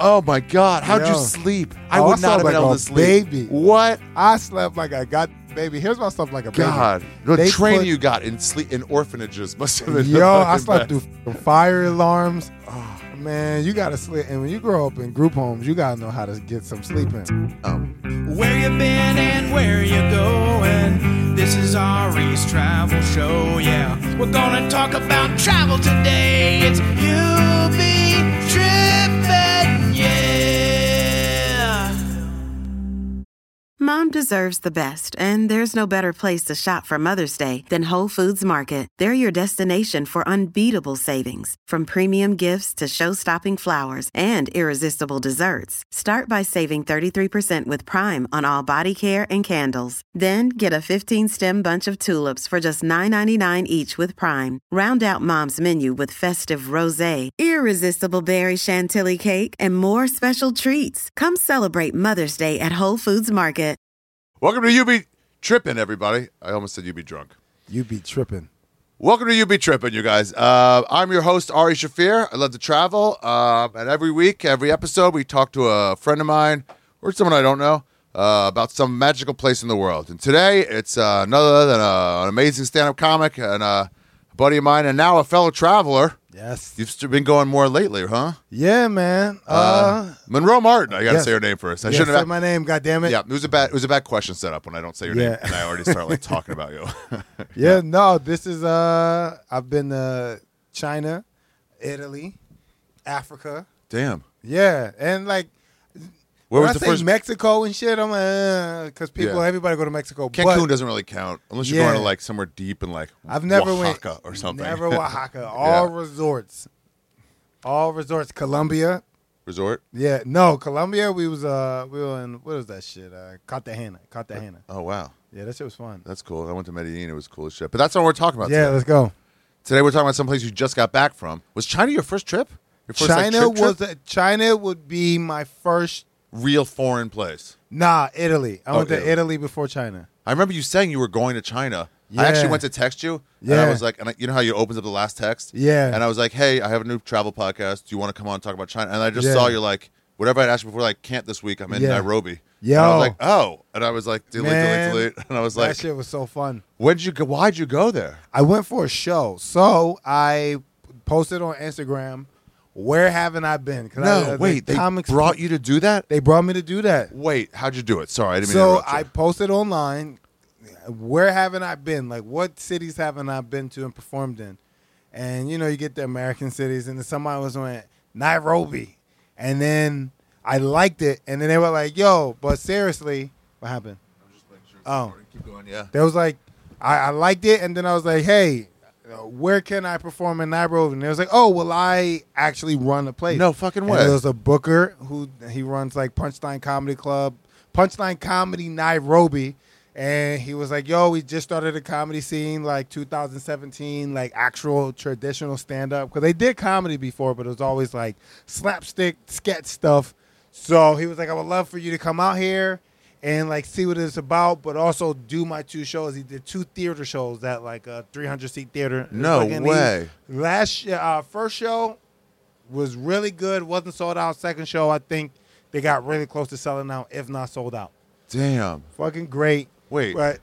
Oh my God! How'd you sleep? I would not have been able to sleep. Baby, what? I slept like I got. Baby, here's my stuff like a baby. God, the training you got in orphanages must have been. Yo, I slept through fire alarms. Oh, man, you gotta sleep. And when you grow up in group homes, you gotta know how to get some sleep in. Where you been and where you going? This is Ari's travel show. Yeah, we're gonna talk about travel today. It's You'll Be Trippin', yeah. Mom deserves the best, and there's no better place to shop for Mother's Day than Whole Foods Market. They're your destination for unbeatable savings, from premium gifts to show-stopping flowers and irresistible desserts. Start by saving 33% with Prime on all body care and candles. Then get a 15-stem bunch of tulips for just $9.99 each with Prime. Round out Mom's menu with festive rosé, irresistible berry chantilly cake, and more special treats. Come celebrate Mother's Day at Whole Foods Market. Welcome to You Be Trippin', everybody. I almost said You Be Drunk. You be tripping. Welcome to You Be Trippin', you guys. I'm your host, Ari Shafir. I love to travel. And every week, every episode, we talk to a friend of mine or someone I don't know about some magical place in the world. And today, it's none other than an amazing stand-up comic and a buddy of mine and now a fellow traveler. Yes. You've been going more lately, huh? Yeah, man. Monroe Martin. I got to say her name first. I shouldn't have said my name, goddammit. Yeah, it was a bad question set up when I don't say your name and I already start like talking about you. No, this is I've been to China, Italy, Africa. Damn. Yeah, and like where when was the I say first Mexico and shit, I'm like, because everybody go to Mexico. Cancun doesn't really count unless you're going to like somewhere deep in like I've never Oaxaca or something. Never Oaxaca. All resorts. Colombia. Resort? Yeah, no, Colombia. We were in what was that shit? Cartagena. Oh wow. Yeah, that shit was fun. That's cool. I went to Medellin. It was cool as shit. But that's not what we're talking about. Yeah, today. Let's go. Today we're talking about some place you just got back from. Was China your first trip? Your first, China would be my first real foreign place. Nah, Italy. I went to Italy before China. I remember you saying you were going to China. Yeah. I actually went to text you, and I was like, you know how you opened up the last text? Yeah. And I was like, hey, I have a new travel podcast. Do you want to come on and talk about China? And I just saw you like, whatever I'd asked you before, like, can't this week. I'm in Nairobi. Yo. And I was like, oh. And I was like, delete. And I was like, that shit was so fun. Why'd you go there? I went for a show. So I posted on Instagram, where haven't I been? They brought you to do that? They brought me to do that. Wait, how'd you do it? Sorry, I didn't mean to interrupt you. I posted online, where haven't I been? Like, what cities haven't I been to and performed in? And, you get the American cities, and then somebody was on Nairobi. And then I liked it, and then they were like, yo, but seriously, what happened? I'm just making sure it's keep going, yeah. They was like, I liked it, and then I was like, hey, where can I perform in Nairobi? And they was like, oh, well, I actually run a place. No fucking way. And there was a booker he runs like Punchline Comedy Club, Punchline Comedy Nairobi. And he was like, yo, we just started a comedy scene like 2017, like actual traditional stand-up. Because they did comedy before, but it was always like slapstick, sketch stuff. So he was like, I would love for you to come out here and like see what it's about, but also do my 2 shows. He did 2 theater shows at like a 300-seat theater. No way. First show was really good. Wasn't sold out. Second show, I think they got really close to selling out, if not sold out. Damn. Fucking great. Wait. But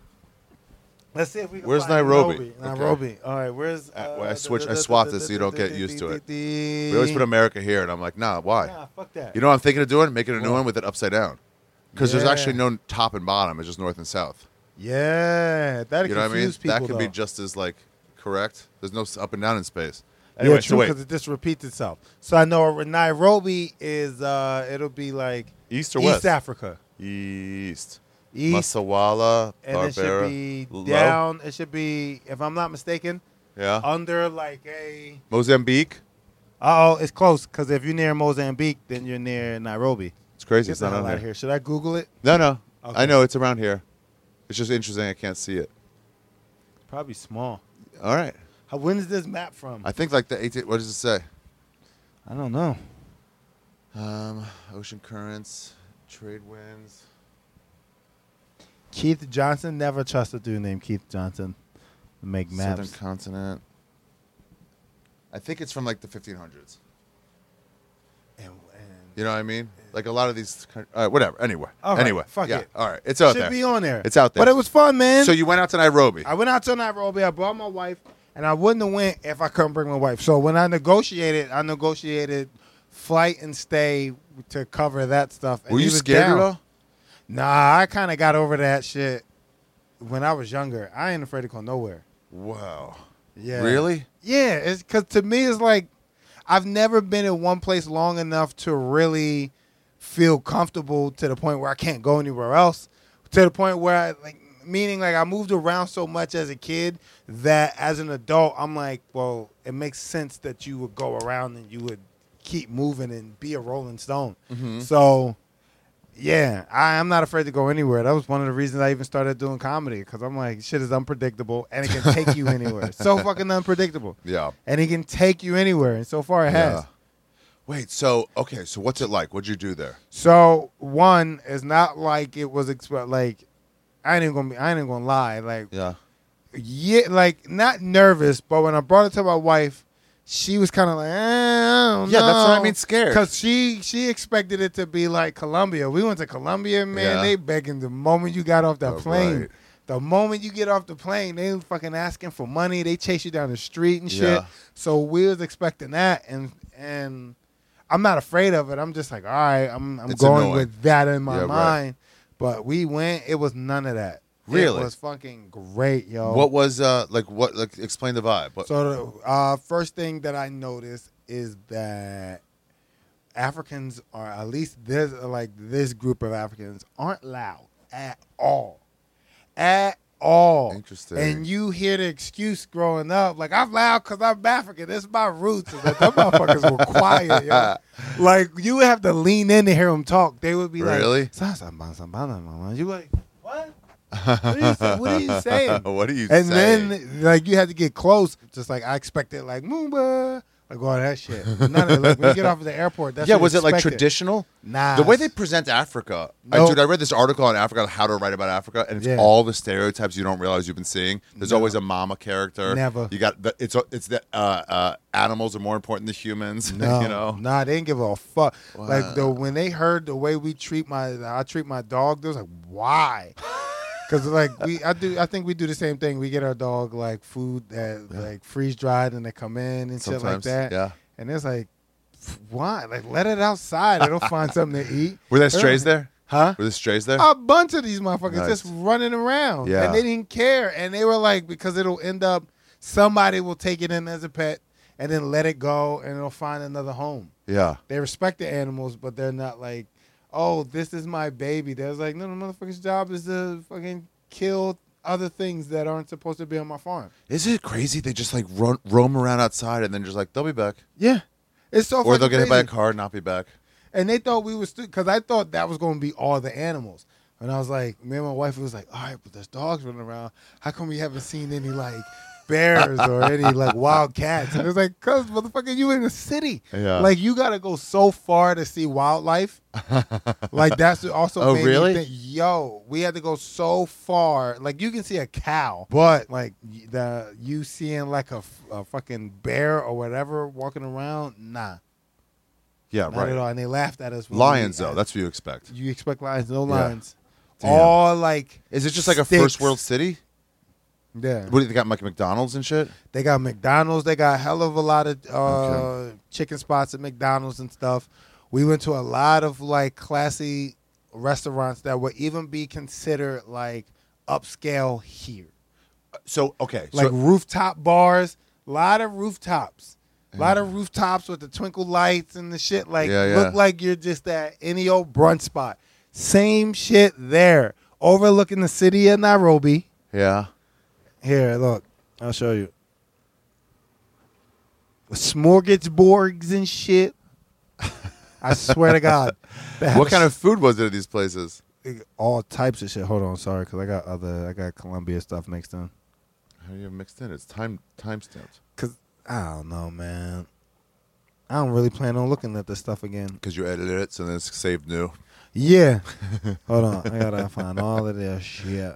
let's see if we can Where's find Nairobi? Nairobi. All right, where's... I swapped it so you don't get used to it. We always put America here, and I'm like, nah, why? Nah, fuck that. You know what I'm thinking of doing? Making a new one with it upside down. Because there's actually no top and bottom. It's just north and south. Yeah, that you know what I mean? people, that could be just as, like, correct. There's no up and down in space. Anyway, yeah, true, because it just repeats itself. So I know Nairobi is, it'll be like... East or west? East Africa. East. Masawala, and Barbera, it should be down. It should be, if I'm not mistaken, under like a Mozambique. It's close because if you're near Mozambique, then you're near Nairobi. It's crazy. Get it's not out here. Should I Google it? No. Okay. I know it's around here. It's just interesting. I can't see it. Probably small. All right. When is this map from? I think like the 18. What does it say? I don't know. Ocean currents, trade winds. Keith Johnson. Never trust a dude named Keith Johnson to make maps. Southern continent. I think it's from like the 1500s. And You know what I mean? Like a lot of these, whatever. Anyway, All right, anyway, fuck yeah. it. All right, it's out Should there. be on there. It's out there. But it was fun, man. So you went out to Nairobi. I went out to Nairobi. I brought my wife, and I wouldn't have went if I couldn't bring my wife. So when I negotiated flight and stay to cover that stuff. And Were he you was scared down. at all? Nah, I kind of got over that shit when I was younger. I ain't afraid to go nowhere. Wow. Yeah. Really? Yeah, it's because to me it's like I've never been in one place long enough to really feel comfortable to the point where I can't go anywhere else. To the point where meaning I moved around so much as a kid that as an adult I'm like, well, it makes sense that you would go around and you would keep moving and be a Rolling Stone. Mm-hmm. So yeah, I'm not afraid to go anywhere. That was one of the reasons I even started doing comedy, because I'm like, shit is unpredictable and it can take you anywhere. So fucking unpredictable. Yeah. And it can take you anywhere, and so far it has. Wait, so what's it like? What'd you do there? So one is not like it was like I ain't even gonna lie, not nervous, but when I brought it to my wife, she was kind of like, I don't know. Yeah, that's what I mean, scared. Because she expected it to be like Colombia. We went to Colombia, man. Yeah. They begging the moment you got off that plane. Right. The moment you get off the plane, they fucking asking for money. They chase you down the street and shit. Yeah. So we was expecting that, and I'm not afraid of it. I'm just like, all right, I'm It's going annoying. with that in my Yeah, right. mind. But we went. It was none of that. Really? It was fucking great, yo. What was explain the vibe. So the first thing that I noticed is that Africans are, at least this group of Africans, aren't loud at all. At all. Interesting. And you hear the excuse growing up, like, I'm loud because I'm African. That's my roots. Like, them motherfuckers were quiet, yo. Like, you would have to lean in to hear them talk. They would be Really? like, you like, what? What are you saying? What are you And saying? then, you had to get close. Just like, I expected, Moomba. Like, all that shit. None of it. When you get off of the airport, that's what was it like expected. traditional? Nah. The way they present Africa. Nope. I read this article on Africa, how to write about Africa, and it's Yeah. all the stereotypes you don't realize you've been seeing. There's always a mama character. Never. You got it's the animals are more important than humans. No, You know. nah, they didn't give a fuck. Wow. Like when they heard the way I treat my dog, they was like, why? Because I think we do the same thing. We get our dog like food that like freeze dried, and they come in and shit like Sometimes, that. yeah. And it's like, why? Like, let it outside. It'll find something to eat. Were there strays there? Huh? Were there strays there? A bunch of these motherfuckers Nice. just running around. Yeah. And they didn't care. And they were like, because it'll end up, somebody will take it in as a pet and then let it go, and it'll find another home. Yeah. They respect the animals, but they're not like, oh, this is my baby. There's like, no, the motherfucker's job is to fucking kill other things that aren't supposed to be on my farm. Is it crazy? They just like roam around outside and then just like they'll be back, Yeah. It's so or they'll fucking get hit by a crazy. car and not be back. And they thought we was because I thought that was going to be all the animals. And I was like, me and my wife was like, all right, but there's dogs running around. How come we haven't seen any like bears or any like wild cats? And it's like, cause motherfucker, you in the city. Yeah. Like you got to go so far to see wildlife. Like that's also Oh, made really? me think, yo, we had to go so far. Like you can see a cow, but like you seeing like a fucking bear or whatever walking around, nah. Yeah, Not right. at all. And they laughed at us. when Lions we though, that's what you expect. you expect lions, no Yeah. lions. Damn. All like Is it just like a sticks. first world city? Yeah. What do they got, like McDonald's and shit? They got McDonald's. They got a hell of a lot of chicken spots at McDonald's and stuff. We went to a lot of like classy restaurants that would even be considered like upscale here. So okay, Like so rooftop bars, a lot of rooftops. A lot of rooftops with the twinkle lights and the shit. Like, Yeah, yeah. look like you're just at any old brunch spot. Same shit there. Overlooking the city of Nairobi. yeah. Here, look. I'll show you. Smorgasbords and shit. I swear to God. What kind of food was it at these places? all types of shit. Hold on, sorry, because I got Columbia stuff mixed in. How do you have mixed in? It's time stamped. Cause I don't know, man. I don't really plan on looking at this stuff again. Because you edited it, so then it's saved new. Yeah. Hold on, I gotta find all of this shit.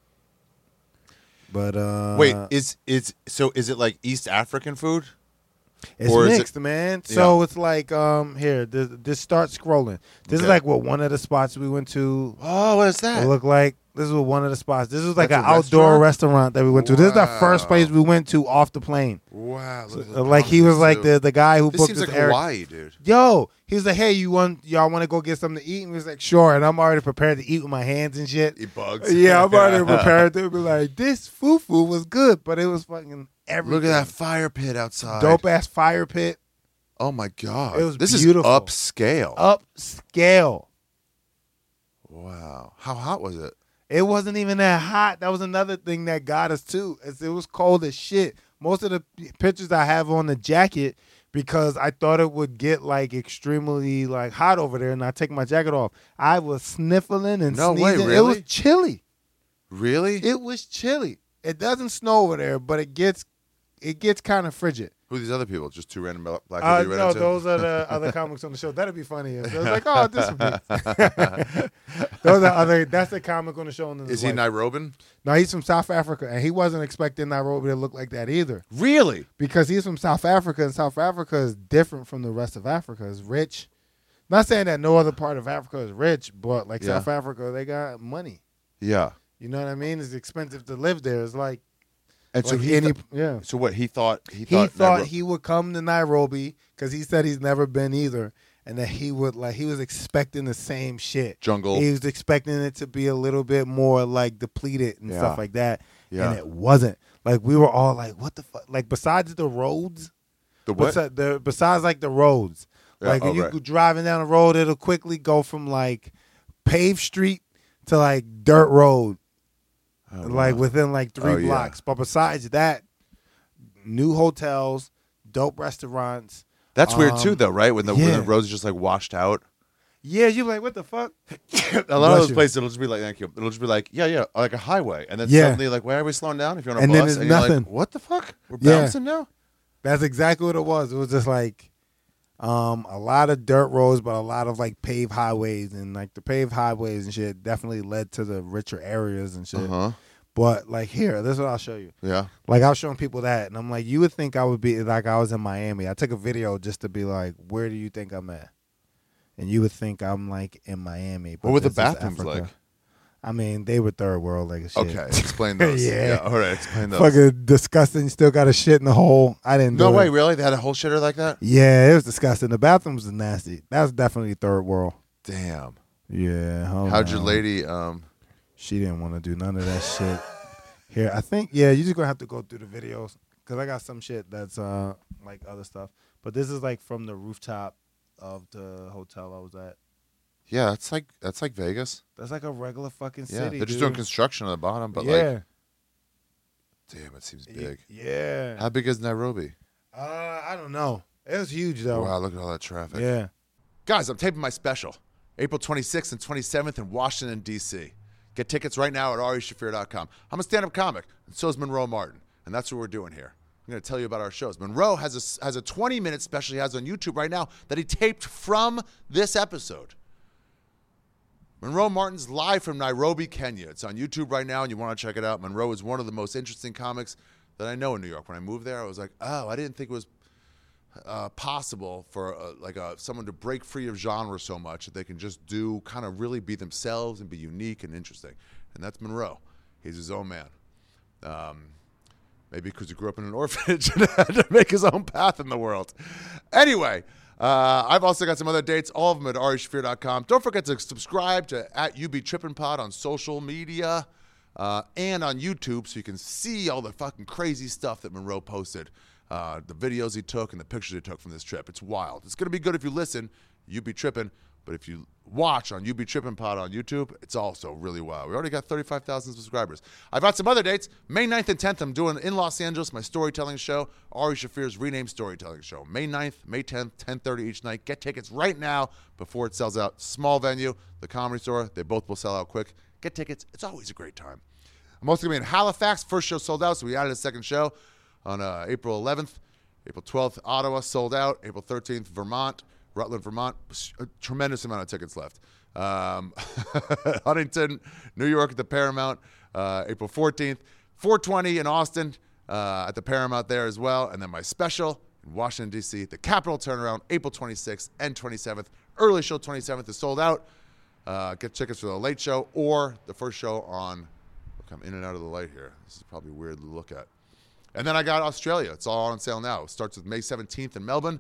But Wait, is it like East African food? It's Or is it- mixed, man. So it's like here, this start scrolling. This is Okay. like what one of the spots we went to Oh, what is that? look like. This is what one of the spots. This was like That's an a outdoor restaurant that we went to. This is the first Wow. place we went to off the plane. Wow. Like he was like the guy who This booked seems this like Eric. Hawaii, dude. Yo, he was like, hey, y'all want to go get something to eat? And we was like, sure. And I'm already prepared to eat with my hands and shit. Eat bugs. Yeah, I'm already prepared to be like, this fufu was good, but it was fucking everything. Look at that fire pit outside. dope ass fire pit. Oh my god. It was this beautiful. is upscale. Upscale. Wow. How hot was it? It wasn't even that hot. That was another thing that got us too. It was cold as shit. Most of the pictures I have on the jacket because I thought it would get like extremely like hot over there, and I take my jacket off. I was sniffling and No way, sneezing. It really? was chilly. Really? It was chilly. It doesn't snow over there, but it gets kind of frigid. Who are these other people? Just two random black people you ran No, into? those are the other comics on the show. That'd be funny. If it was like, oh, this would be. Those are other. That's the comic on the show. Is he Nairobian? No, he's from South Africa, and he wasn't expecting Nairobi to look like that either, Really? because he's from South Africa, and South Africa is different from the rest of Africa. It's rich. Not saying that no other part of Africa is rich, but like Yeah. South Africa, they got money. Yeah. You know what I mean? It's expensive to live there. It's like, And so like he any, th- yeah. so what he thought He thought Nairo- he would come to Nairobi because he said he's never been either, and that he was expecting the same shit. jungle. He was expecting it to be a little bit more like depleted and Yeah. stuff like that, Yeah. and it wasn't. Like we were all like, "What the fuck?" Like besides the roads, The what? besides like the roads, Yeah, like if you right. go driving down the road, it'll quickly go from like paved street to like dirt road, Oh, like wow. within like 3 Oh, yeah. blocks. But besides that, new hotels, dope restaurants. That's weird too, though, right? When the yeah. roads are just like washed out. Yeah, you're like, what the fuck? A lot of Bless those you. places, it'll just be like, thank you. It'll just be like, yeah, like a highway, and then Yeah. suddenly, like, why are we slowing down? If you're on a And bus, then it's and you're nothing. like, what the fuck? We're Yeah. bouncing now. That's exactly what it was. It was just like a lot of dirt roads, but a lot of like paved highways, and like the paved highways and shit definitely led to the richer areas and shit. Uh huh. But like here, this is what I'll show you. Yeah. Like I was showing people that, and I'm like, you would think I would be like I was in Miami. I took a video just to be like, where do you think I'm at? And you would think I'm like in Miami. But What were the this is bathrooms Africa. like? I mean, they were third world like shit. Okay, explain those. Yeah. All right, explain those. Fucking disgusting. Still got a shit in the hole. I didn't do No it. way, really? They had a whole shitter like that? Yeah, it was disgusting. The bathrooms was nasty. That was definitely third world. Damn. Yeah. hold How'd your on. lady? She didn't want to do none of that shit. Here, I think, yeah, you're just going to have to go through the videos because I got some shit that's like other stuff. But this is like from the rooftop of the hotel I was at. Yeah, that's like Vegas. That's like a regular fucking Yeah, city. they're just dude. doing construction on the bottom, but yeah. like, damn, it seems big. Yeah. How big is Nairobi? I don't know. It was huge though. Wow, look at all that traffic. Yeah. Guys, I'm taping my special, April 26th and 27th in Washington, D.C. Get tickets right now at arishafir.com. I'm a stand-up comic, and so is Monroe Martin, and that's what we're doing here. I'm going to tell you about our shows. Monroe has a 20-minute special he has on YouTube right now that he taped from this episode. Monroe Martin's live from Nairobi, Kenya. It's on YouTube right now, and you want to check it out. Monroe is one of the most interesting comics that I know in New York. When I moved there, I was like, oh, I didn't think it was possible for someone to break free of genre so much that they can just do kind of really be themselves and be unique and interesting. And that's Monroe. He's his own man. Maybe because he grew up in an orphanage and had to make his own path in the world. Anyway, I've also got some other dates, all of them at arishafir.com. Don't forget to subscribe to @UBTrippinPod on social media and on YouTube so you can see all the fucking crazy stuff that Monroe posted. The videos he took and the pictures he took from this trip. It's wild. It's going to be good if you listen, you be tripping. But if you watch on UB Trippin' Pod on YouTube, it's also really wild. We already got 35,000 subscribers. I've got some other dates. May 9th and 10th, I'm doing in Los Angeles, my storytelling show, Ari Shafir's renamed storytelling show. May 9th, May 10th, 10:30 each night. Get tickets right now before it sells out. Small venue, the Comedy Store, they both will sell out quick. Get tickets. It's always a great time. I'm also going to be in Halifax. First show sold out, so we added a second show on April 11th. April 12th, Ottawa, sold out. April 13th, Vermont. Rutland, Vermont, a tremendous amount of tickets left. Huntington, New York at the Paramount, April 14th. 420 in Austin at the Paramount there as well. And then my special in Washington, D.C. The Capitol Turnaround, April 26th and 27th. Early show 27th is sold out. Get tickets for the late show or the first show on, look, I'm in and out of the light here. This is probably weird to look at. And then I got Australia. It's all on sale now. It starts with May 17th in Melbourne.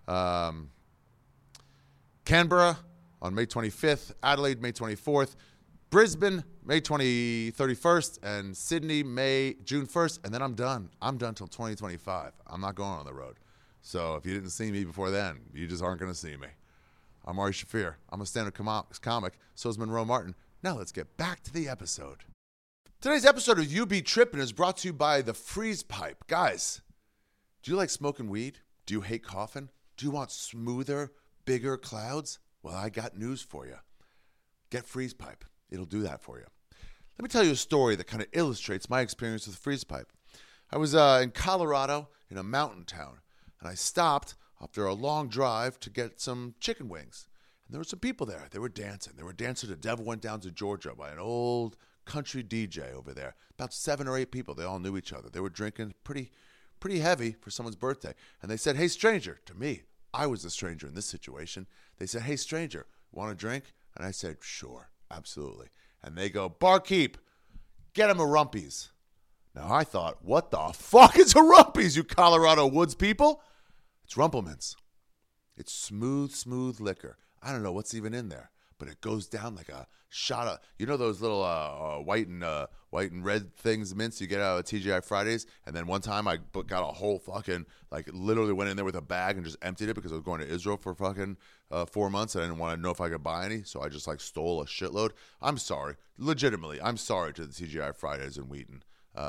Canberra on May 25th. Adelaide, May 24th. Brisbane, May 31st. And Sydney, June 1st. And then I'm done. I'm done till 2025. I'm not going on the road. So if you didn't see me before then, you just aren't going to see me. I'm Ari Shaffir. I'm a stand-up comic. So is Monroe Martin. Now let's get back to the episode. Today's episode of You Be Trippin' is brought to you by the Freeze Pipe. Guys, do you like smoking weed? Do you hate coughing? Do you want smoother, bigger clouds? Well, I got news for you. Get Freeze Pipe. It'll do that for you. Let me tell you a story that kind of illustrates my experience with Freeze Pipe. I was in Colorado in a mountain town, and I stopped after a long drive to get some chicken wings. And there were some people there. They were dancing. They were dancing to Devil Went Down to Georgia by an old country DJ over there. About 7 or 8 people. They all knew each other. They were drinking pretty heavy for someone's birthday. And they said, "Hey, stranger," to me. I was the stranger in this situation. They said, "Hey, stranger, want a drink?" And I said, "Sure, absolutely." And they go, "Barkeep, get him a Rumpies." Now I thought, what the fuck is a Rumpies, you Colorado Woods people? It's Rumplemints. It's smooth liquor. I don't know what's even in there, but it goes down like a shot of, you know those little white and red things, mints you get out of TGI Fridays? And then one time I got a whole fucking, like literally went in there with a bag and just emptied it because I was going to Israel for fucking 4 months and I didn't want to know if I could buy any, so I just like stole a shitload. I'm sorry. Legitimately, I'm sorry to the TGI Fridays in Wheaton.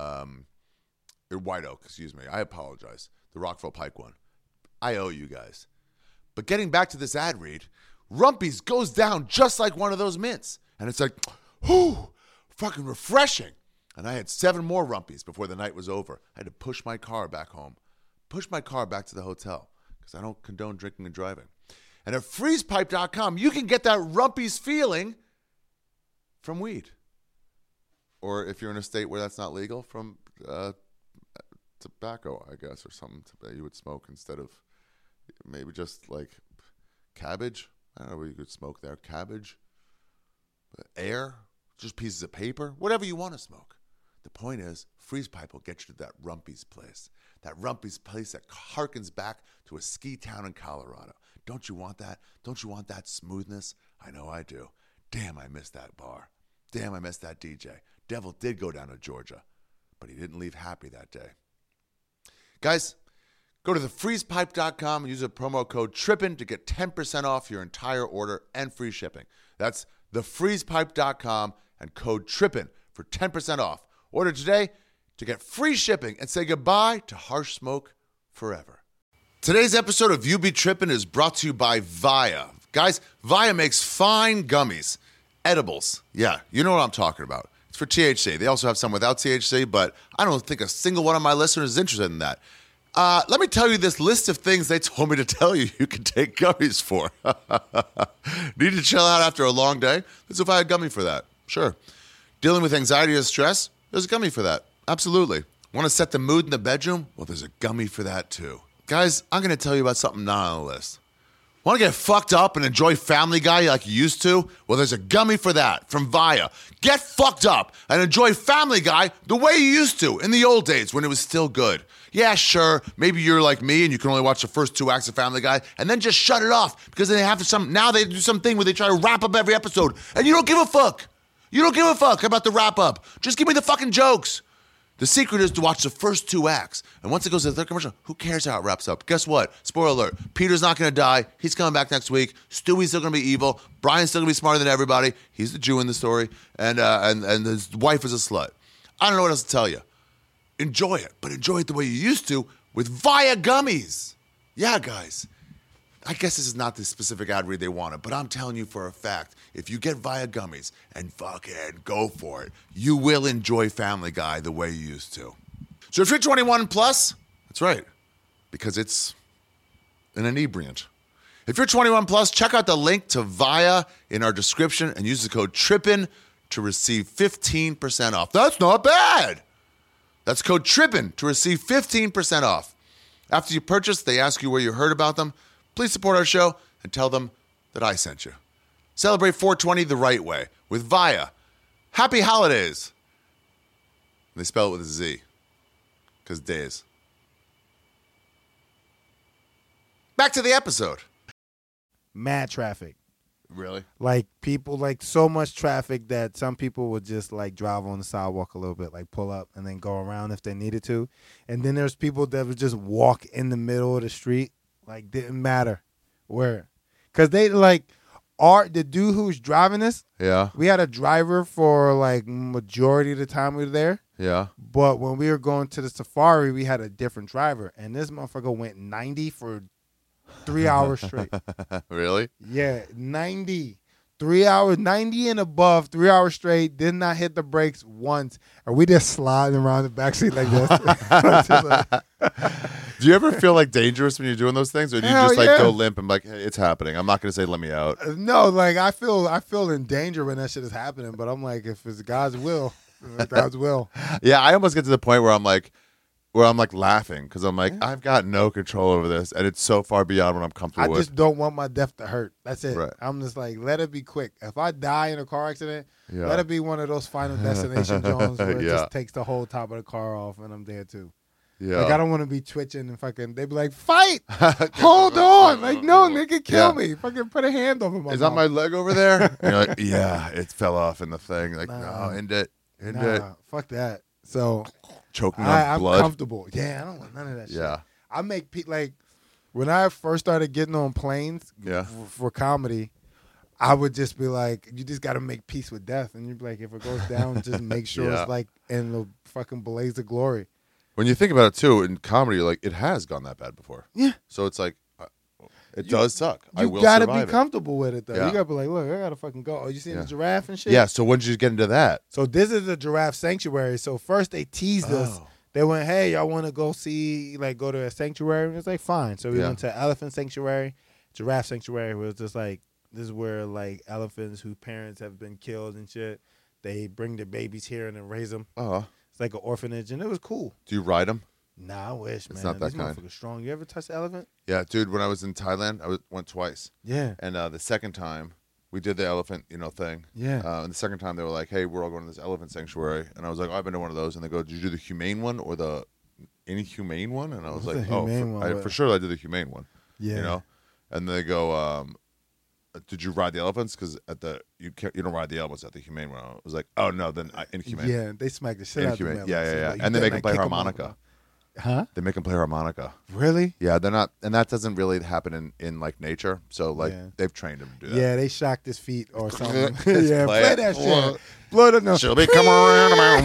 White Oak, excuse me. I apologize. The Rockville Pike one. I owe you guys. But getting back to this ad read, Rumpies goes down just like one of those mints. And it's like, whew, fucking refreshing. And I had 7 more Rumpies before the night was over. I had to push my car back home. Push my car back to the hotel because I don't condone drinking and driving. And at freezepipe.com, you can get that Rumpies feeling from weed. Or if you're in a state where that's not legal, from tobacco, I guess, or something that you would smoke instead of maybe just like cabbage. I don't know what you could smoke there. Cabbage, air, just pieces of paper, whatever you want to smoke. The point is, Freeze Pipe will get you to that Rumpies place. That Rumpies place that harkens back to a ski town in Colorado. Don't you want that? Don't you want that smoothness? I know I do. Damn, I miss that bar. Damn, I miss that DJ. Devil did go down to Georgia, but he didn't leave happy that day. Guys, go to thefreezepipe.com and use a promo code TRIPPIN to get 10% off your entire order and free shipping. That's thefreezepipe.com and code TRIPPIN for 10% off. Order today to get free shipping and say goodbye to harsh smoke forever. Today's episode of You Be Trippin' is brought to you by Via. Guys, Via makes fine gummies, edibles. Yeah, you know what I'm talking about. It's for THC. They also have some without THC, but I don't think a single one of my listeners is interested in that. Let me tell you this list of things they told me to tell you can take gummies for. Need to chill out after a long day? There's a Via gummy for that. Sure. Dealing with anxiety or stress? There's a gummy for that. Absolutely. Want to set the mood in the bedroom? Well, there's a gummy for that too. Guys, I'm going to tell you about something not on the list. Want to get fucked up and enjoy Family Guy like you used to? Well, there's a gummy for that from Via. Get fucked up and enjoy Family Guy the way you used to in the old days when it was still good. Yeah, sure, maybe you're like me and you can only watch the first 2 acts of Family Guy and then just shut it off because now they do something where they try to wrap up every episode and you don't give a fuck. You don't give a fuck about the wrap up. Just give me the fucking jokes. The secret is to watch the first 2 acts. And once it goes to the third commercial, who cares how it wraps up? Guess what? Spoiler alert. Peter's not going to die. He's coming back next week. Stewie's still going to be evil. Brian's still going to be smarter than everybody. He's the Jew in the story. And his wife is a slut. I don't know what else to tell you. Enjoy it. But enjoy it the way you used to with Via gummies. Yeah, guys. I guess this is not the specific ad read they wanted, but I'm telling you for a fact, if you get Via gummies and fucking go for it, you will enjoy Family Guy the way you used to. So if you're 21 plus, that's right, because it's an inebriant. If you're 21 plus, check out the link to Via in our description and use the code TRIPPIN to receive 15% off. That's not bad. That's code TRIPPIN to receive 15% off. After you purchase, they ask you where you heard about them. Please support our show and tell them that I sent you. Celebrate 420 the right way with Via. Happy holidays. They spell it with a Z. Because days. Back to the episode. Mad traffic. Really? Like people, like so much traffic that some people would just like drive on the sidewalk a little bit, like pull up and then go around if they needed to. And then there's people that would just walk in the middle of the street, like didn't matter where. Because they like, the dude who's driving this, Yeah. we had a driver for like majority of the time we were there. Yeah. But when we were going to the safari, we had a different driver. And this motherfucker went 90 for 3 hours straight. Really? Yeah, 90. 3 hours, 90 and above, 3 hours straight, did not hit the brakes once. And we just sliding around the backseat like this. Do you ever feel like dangerous when you're doing those things? Or do you Hell just like yeah. go limp and like, hey, it's happening. I'm not going to say let me out. No, like I feel in danger when that shit is happening. But I'm like, if it's God's will, it's God's will. Yeah, I almost get to the point where I'm like laughing because I'm like, I've got no control over this, and it's so far beyond what I'm I comfortable with. just don't want my death to hurt. That's it. Right. I'm just like, let it be quick. If I die in a car accident, Yeah. let it be one of those Final Destination Jones where it Yeah. just takes the whole top of the car off and I'm there too. Yeah, Like I don't want to be twitching and fucking. They be like, fight, hold on. Like no, they could kill Yeah. me. Fucking put a hand over my. Is that mouth. my leg over there? And you're like, yeah, it fell off in the thing. Like, Nah. no, end it. Nah, fuck that. So Choking on I'm blood. comfortable. Yeah, I don't want none of that shit. Yeah. I make like when I first started getting on planes Yeah. for comedy, I would just be like, you just got to make peace with death, and you'd be like, if it goes down, just make sure Yeah. it's like in the fucking blaze of glory. When you think about it too, in comedy, like it has gone that bad before. Yeah. So it's like, it does suck. I You will gotta be survive it. comfortable with it though. Yeah. You gotta be like, look, I gotta fucking go. Oh, you seen Yeah. the giraffe and shit? Yeah. So when did you get into that? So this is the giraffe sanctuary. So first they teased us. Oh. They went, hey, y'all want to go see, like, go to a sanctuary? And it's like, fine. So we Yeah. went to elephant sanctuary, giraffe sanctuary, where it's just like, this is where, like, elephants whose parents have been killed and shit, they bring their babies here and then raise them. Oh, It's like an orphanage, and it was cool. do you ride them? Nah, I wish, man. not that These kind. motherfuckers strong. You ever touch the elephant? Yeah, dude. When I was in Thailand, went twice, Yeah. and the second time we did the elephant, thing. Yeah. And the second time they were like, "Hey, we're all going to this elephant sanctuary," and I was like, "I've been to one of those." And they go, "Did you do the humane one or the inhumane one?" And I was What's like, the humane one? for sure I did the humane one." Yeah. And they go, "Did you ride the elephants? Because you don't ride the elephants at the humane one." I was like, "Oh no, then inhumane." Yeah, they smack the shit out of them. Inhumane. Yeah. elephants. Like, you And they better make them not play kick 'em harmonica. off. Huh? They make them play harmonica. Really? Yeah, they're not, and that doesn't really happen in like nature. So like Yeah. they've trained them to do that. Yeah, they shocked his feet or something. Just yeah, play play it. that shit. Blow the nose. She'll be coming around.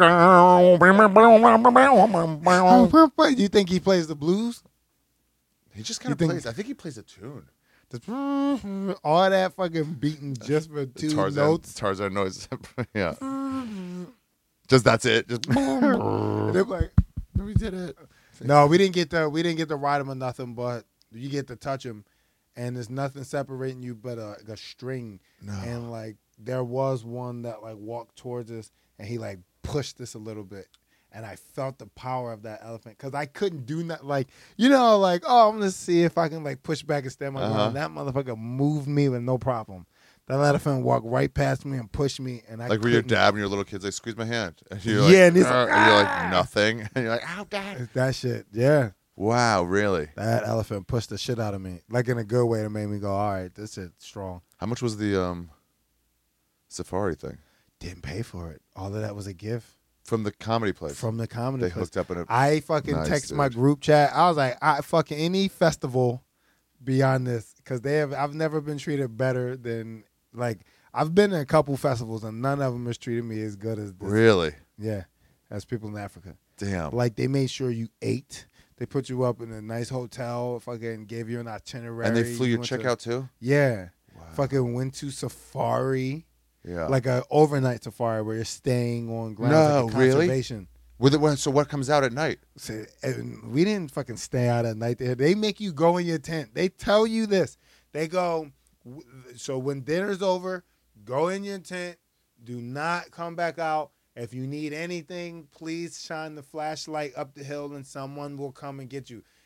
You think he plays the blues? He just You kind of think- plays. I think he plays a tune. Just all that fucking beating just for two notes. Tarzan noise. Yeah. Just that's it. Just And they're like, we did it. no, we didn't get to ride him or nothing, but you get to touch him, and there's nothing separating you but a string. No. And like there was one that like walked towards us, and he like pushed us a little bit. And I felt the power of that elephant because I couldn't do nothing. Like, like, oh, I'm going to see if I can, like, push back and stand my ground. That motherfucker moved me with no problem. That elephant walked right past me and pushed me. And I Like when your couldn't- dad and your little kid's like, squeeze my hand. And you're like, Yeah, and he's like, and you're like, "Ah!" nothing. And you're like, ow, dad. It's that shit, yeah. Wow, really? That elephant pushed the shit out of me. Like, in a good way to make me go, all right, this shit's strong. How much was the safari thing? Didn't pay for it. All of that was a gift From the comedy place. from the comedy They place. hooked up in a I fucking Nice, text my dude. group chat. I was like, I fucking any festival beyond this because I've never been treated better than like I've been in a couple festivals and none of them has treated me as good as this. Really? Yeah, as people in Africa. Damn. Like they made sure you ate. They put you up in a nice hotel. Fucking gave you an itinerary. And they flew your went check to- out too? Yeah. Wow. Fucking went to safari. Yeah. Like a overnight safari where you're staying on grounds No, like a really? conservation. So what comes out at night? So, and we didn't fucking stay out at night there. They make you go in your tent. They tell you this. They go, so when dinner's over, go in your tent. Do not come back out. If you need anything, please shine the flashlight up the hill and someone will come and get you.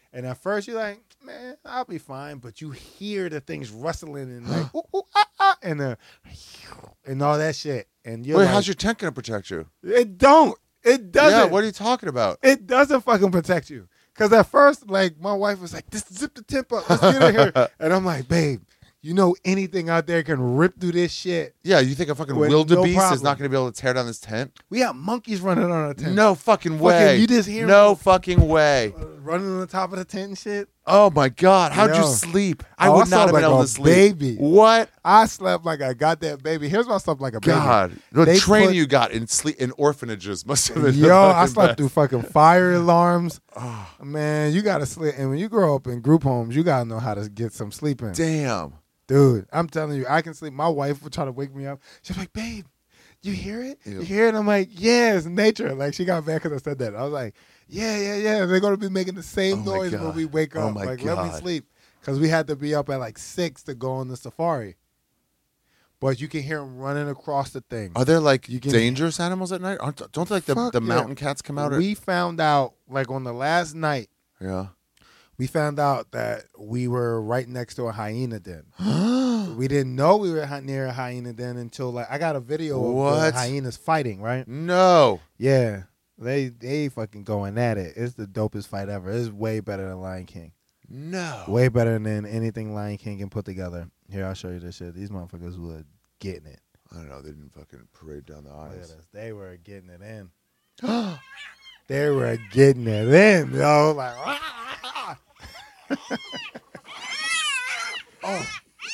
And at first you're like, man, I'll be fine. But you hear the things rustling and like, ooh, ooh, ah, ah, and all that shit. And you're Wait, like, how's your tent gonna protect you? it don't. It doesn't. Yeah, what are you talking about? It doesn't fucking protect you. Because at first, like, my wife was like, just zip the tent up. Let's get in here. And I'm like, babe, you know anything out there can rip through this shit? Yeah, you think a fucking With wildebeest no is problem. not gonna be able to tear down this tent? We have monkeys running on our tent. No fucking way. you just hear no them. fucking way. Running on the top of the tent and shit. Oh my God, how'd you Yo. sleep? I Oh, I would not slept have been like able a to sleep. baby. What? I slept like I got that baby. Here's my slept like a baby. God, the They training put- you got in sleep in orphanages must have been. Yo, the I fucking slept best. through fucking fire alarms. Man, you gotta sleep. And when you grow up in group homes, you gotta know how to get some sleep in. Damn. Dude, I'm telling you, I can sleep. My wife would try to wake me up. She's like, babe, you hear it? Yeah. You hear it? I'm like, yeah, it's nature. Like, she got mad because I said that. I was like, yeah. They're going to be making the same Oh my noise when God. we wake Oh up. my Like, let me God. sleep. Because we had to be up at like 6 to go on the safari. But you can hear them running across the thing. Are there like You can- dangerous animals at night? Don't like the Fuck the yeah. mountain cats come out? We found out, like, on the last night, Yeah. we found out that we were right next to a hyena den. We didn't know we were near a hyena den until, like, I got a video of What? the hyenas fighting, right? No. Yeah. They fucking going at it. It's the dopest fight ever. It's way better than Lion King. No. Way better than anything Lion King can put together. Here, I'll show you this shit. These motherfuckers were getting it. I don't know. They didn't fucking parade down the Look at aisles. this. They were getting it in. They were getting it in, yo. Like, oh.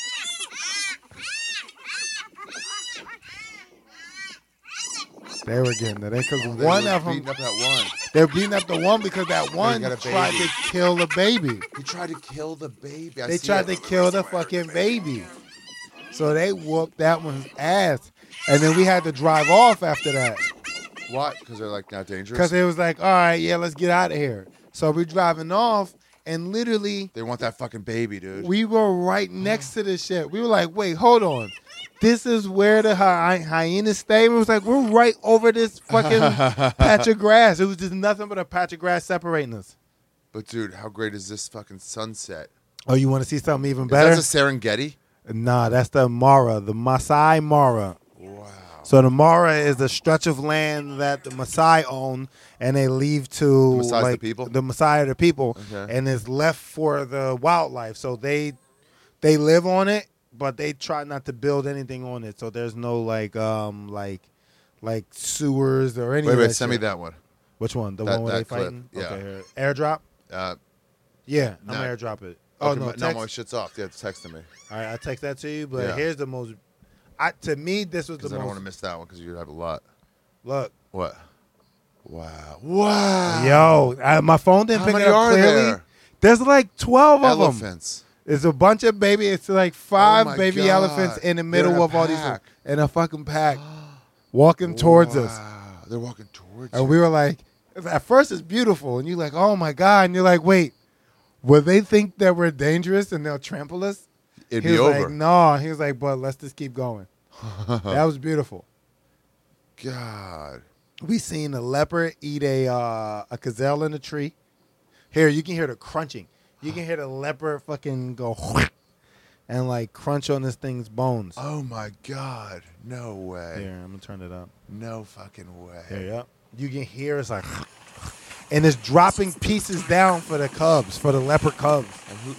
They were getting it in because They one were of them, beating up that one. they're beating up the one because that one got a tried baby. to kill the baby. He tried to kill the baby. They tried to kill the fucking baby. So they whooped that one's ass. And then we had to drive off after that. What? Because they're like not dangerous. Because it was like, all right, yeah, let's get out of here. So we're driving off, and literally, They want that fucking baby, dude. we were right next to this shit. We were like, wait, hold on. This is where the hyenas stay? And it was like, we're right over this fucking patch of grass. It was just nothing but a patch of grass separating us. But dude, how great is this fucking sunset? Oh, you want to see something even Is better? that the Serengeti? Nah, that's the Mara, the Maasai Mara. Wow. So the Mara is a stretch of land that the Maasai own, and they leave to The Maasai's the people? The Maasai are the people, Okay. and it's left for the wildlife. So they live on it, but they try not to build anything on it. So there's no like sewers or anything. Wait, send me that one. Which one? The That- one where they that clip, fighting? yeah. Okay, here. Airdrop. Uh, Yeah, I'm No. gonna airdrop it. Oh okay, no, no, text. my shit's off. Yeah, it's texting me. All right, I'll text that to you. But Yeah. here's the most. To me, this was the Because I don't want most. to miss that one because you have a lot. Look. What? Wow. Wow. Yo, my phone didn't How pick many it up are clearly. there? There's like 12 of them. Elephants. It's a bunch of baby. It's like 5 Oh my baby God. elephants in the They're middle in a of all these pack. in a fucking pack, walking towards us. Wow. They're walking towards And you. we were like, at first it's beautiful, and you're like, oh my God, and you're like, wait, will they think that we're dangerous and they'll trample us? It'd He be was over. like, no. He was like, but let's just keep going. That was beautiful. God. We seen a leopard eat a gazelle in a tree. Here, you can hear the crunching. You can hear the leopard fucking go and like crunch on this thing's bones. Oh my God. No way. Here, I'm gonna turn it up. No fucking way. Here, yep. You can hear it's like, and it's dropping pieces down for the cubs, for the leopard cubs. And who?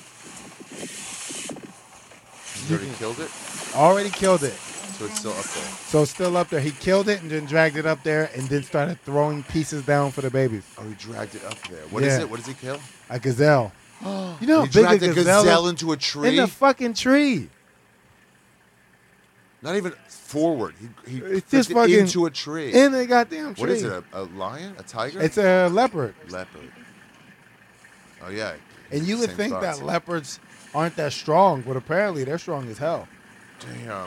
You already killed it? Already killed it. So it's still up there. So it's still up there. He killed it and then dragged it up there and then started throwing pieces down for the babies. Oh, he dragged it up there. What is Yeah. it? What does he kill? A gazelle. You know how He big dragged a a gazelle, gazelle is? into a tree? In the fucking tree. Not even forward. He It's flipped just it fucking into a tree. In the goddamn tree. What is it? A lion? A tiger? It's a leopard. leopard. Oh yeah. And you would Same think thoughts. that leopards aren't that strong, but apparently they're strong as hell. Damn.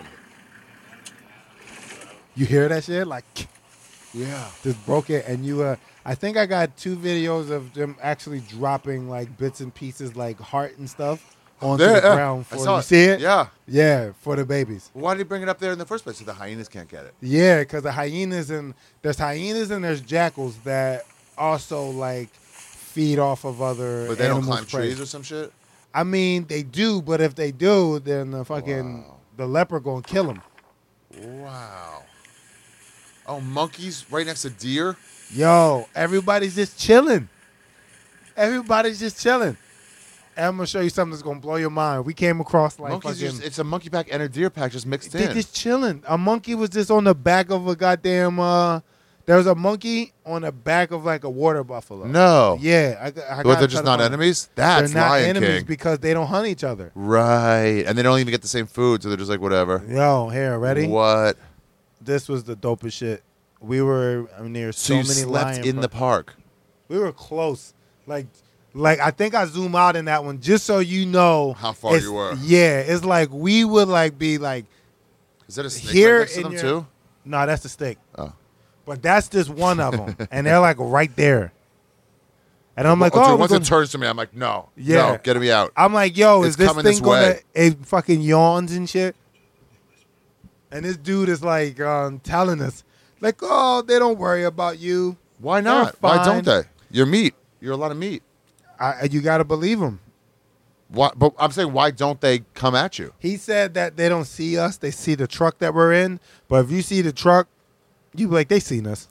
You hear that shit? Like, Yeah. just broke it. And you, I think I got 2 videos of them actually dropping like bits and pieces, like heart and stuff, onto There, the yeah. ground. I For saw you it. see it? Yeah. Yeah, for the babies. Why did he bring it up there in the first place so the hyenas can't get it? Yeah, because the hyenas and there's jackals that also like feed off of other But they don't animals' climb prey. trees or some shit? I mean, they do, but if they do, then the leopard gonna kill them. Wow. Oh, monkeys right next to deer? Yo, everybody's just chilling. Everybody's just chilling. And I'm gonna show you something that's gonna blow your mind. We came across like Monkeys fucking. it's a monkey pack and a deer pack just mixed They're in. just chilling. A monkey was just on the back of a goddamn. There was a monkey on the back of like a water buffalo. No. Yeah, I But got they're just not enemies? That's They're not Lion enemies King. because they don't hunt each other. Right. And they don't even get the same food, so they're just like, whatever. Yo, here, ready? What? This was the dopest shit. We were near So so you many slept lion in the park. We were close. Like I think I zoom out in that one just so you know How far it's- you were. Yeah, it's like we would like be like Is that a snake here right next to in them, your. too? No, that's the stick. Oh. But that's just one of them, and they're like right there. And I'm like, Dude, oh, once we're it turns to me, I'm like, no. Yeah. No, get me out. I'm like, yo, It's is this coming thing this gonna? way. It fucking yawns and shit. And this dude is like telling us, like, oh, they don't worry about you. Why not? They're Why don't fine. they? You're meat. You're a lot of meat. You gotta believe him. Why, but I'm saying, why don't they come at you? He said that they don't see us; they see the truck that we're in. But if you see the truck, you be like, they seen us.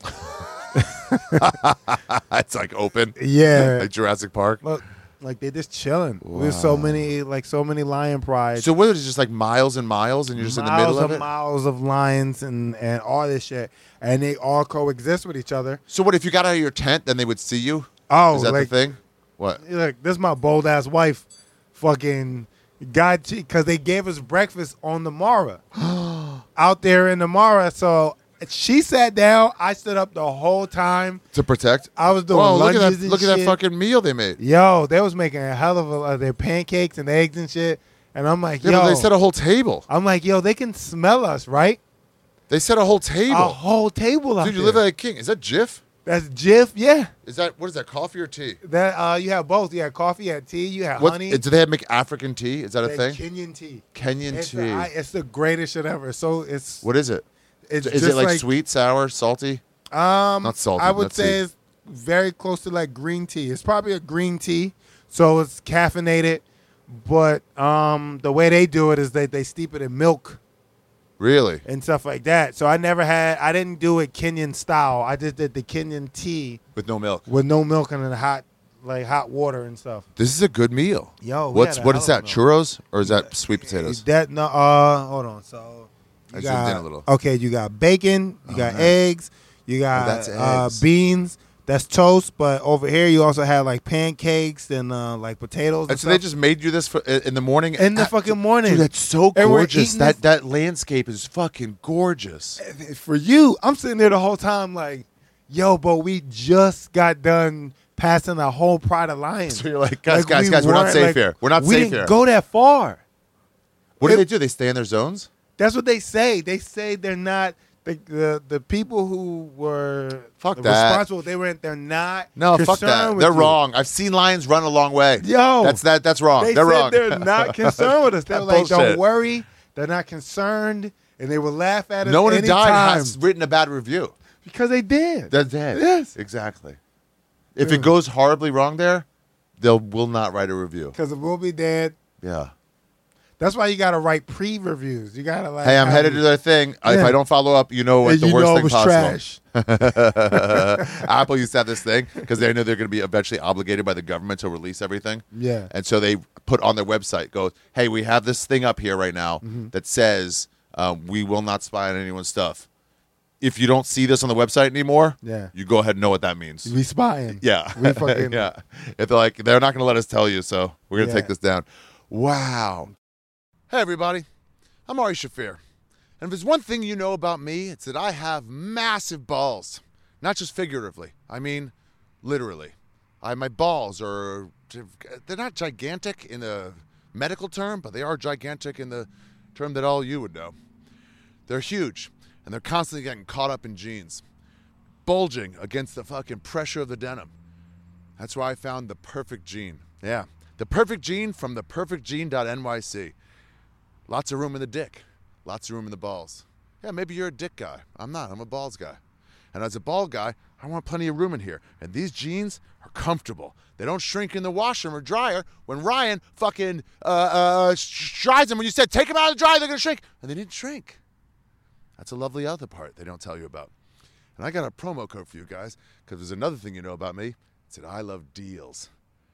It's like open. Yeah. Like Jurassic Park. Look, like they just chilling. There's so many lion pride. So what is it, just like miles and miles, and you're just in the middle of it? Miles of lions and all this shit, and they all coexist with each other. So what if you got out of your tent, then they would see you? Oh, Is that like, the thing? What? Look, this is my bold ass wife, fucking got because they gave us breakfast on the Mara, out there in the Mara. So she sat down. I stood up the whole time. To protect? I was doing Oh, lunges look at that! and Look at that shit. fucking meal they made. Yo, they was making a hell of their pancakes and eggs and shit. And I'm like, Yeah, yo, but they set a whole table. I'm like, yo, they can smell us, right? They set a whole table. A whole table out Dude, you there. live like a king. Is that Jif? That's Jif, yeah. Is that what is that? Coffee or tea? That you have both. You have coffee, you have tea, you have What honey. do they make African tea? Is that a They thing? Kenyan tea. Kenyan It's tea. it's the greatest shit ever. So it's What is it? it's Is just it like sweet, sour, salty? Not salty, I would not say tea. it's very close to like green tea. It's probably a green tea, so it's caffeinated. But the way they do it is they steep it in milk Really? and stuff like that. So I didn't do it Kenyan style. I just did the Kenyan tea With no milk. with no milk and then hot water and stuff. This is a good meal. Yo, we what had a is hell that? of a Churros or is that sweet potatoes? That no, hold on. So I you zoomed got in a little. okay. You got bacon. You got nice. eggs. You got that's eggs. beans. That's toast. But over here, you also have like pancakes and like potatoes. And so they just made you this in the morning? in the fucking morning. Dude, that's so And we're gorgeous. eating That landscape is fucking gorgeous. For you, I'm sitting there the whole time like, yo, but we just got done passing a whole pride of lions. So you're like, guys, we we're not weren't, safe like, here. We're not we safe didn't here. go that far. What do they do? They stay in their zones? That's what they say. They say they're not the people who were Fuck that. responsible. They're not. No, fuck concerned that. with They're you. wrong. I've seen lions run a long way. Yo, That's wrong. They They're said wrong. they're not concerned with us. They're like, Bullshit. don't worry. They're not concerned, and they will laugh at us. No one who died anytime. has written a bad review. Because they did. They're dead. Yes. Exactly. If it goes horribly wrong there, they will not write a review. Because it will be dead. Yeah. That's why you got to write pre-reviews. You got to like. Hey, I'm have headed to you- their thing. If Yeah. I don't follow up, you know what and the you worst know thing it was possible. trash. Apple used to have this thing because they know they're going to be eventually obligated by the government to release everything. Yeah. And so they put on their website, goes, hey, we have this thing up here right now Mm-hmm. that says we will not spy on anyone's stuff. If you don't see this on the website anymore, Yeah. you go ahead and know what that means. We spying. Yeah. We fucking. yeah. If they're like, they're not going to let us tell you, so we're going to Yeah. take this down. Wow. Hey, everybody. I'm Ari Shafir. And if there's one thing you know about me, it's that I have massive balls. Not just figuratively. I mean, literally. My balls are, they're not gigantic in the medical term, but they are gigantic in the term that all you would know. They're huge, and they're constantly getting caught up in jeans, bulging against the fucking pressure of the denim. That's why I found the perfect jean. Yeah, the perfect jean from theperfectjean.nyc. Lots of room in the dick, lots of room in the balls. Yeah, maybe you're a dick guy. I'm not. I'm a balls guy. And as a bald guy, I want plenty of room in here. And these jeans are comfortable. They don't shrink in the washer or dryer. When Ryan fucking dries them, when you said, take them out of the dryer, they're going to shrink. And they didn't shrink. That's a lovely other part they don't tell you about. And I got a promo code for you guys, because there's another thing you know about me. It's that I love deals.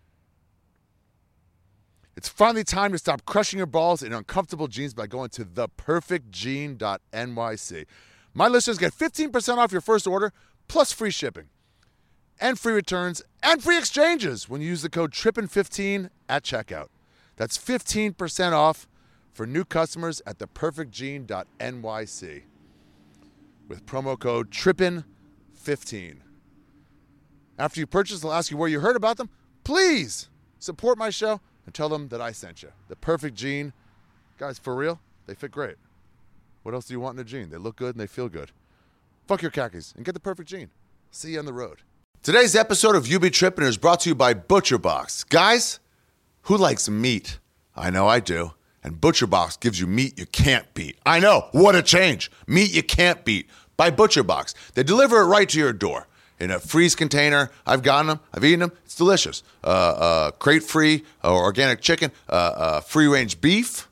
It's finally time to stop crushing your balls in uncomfortable jeans by going to theperfectjean.nyc. My listeners get 15% off your first order, plus free shipping, and free returns, and free exchanges when you use the code TRIPPIN15 at checkout. That's 15% off for new customers at theperfectjean.nyc with promo code TRIPPIN15. After you purchase, they'll ask you where you heard about them. Please support my show and tell them that I sent you. The Perfect Jean. Guys, for real, they fit great. What else do you want in a jean? They look good and they feel good. Fuck your khakis and get the Perfect Jean. See you on the road. Today's episode of You Be Trippin' is brought to you by ButcherBox. Guys, who likes meat? I know I do. And ButcherBox gives you meat you can't beat. I know, what a change. Meat you can't beat by ButcherBox. They deliver it right to your door in a freeze container. I've gotten them. I've eaten them. It's delicious. Crate-free organic chicken, free-range beef,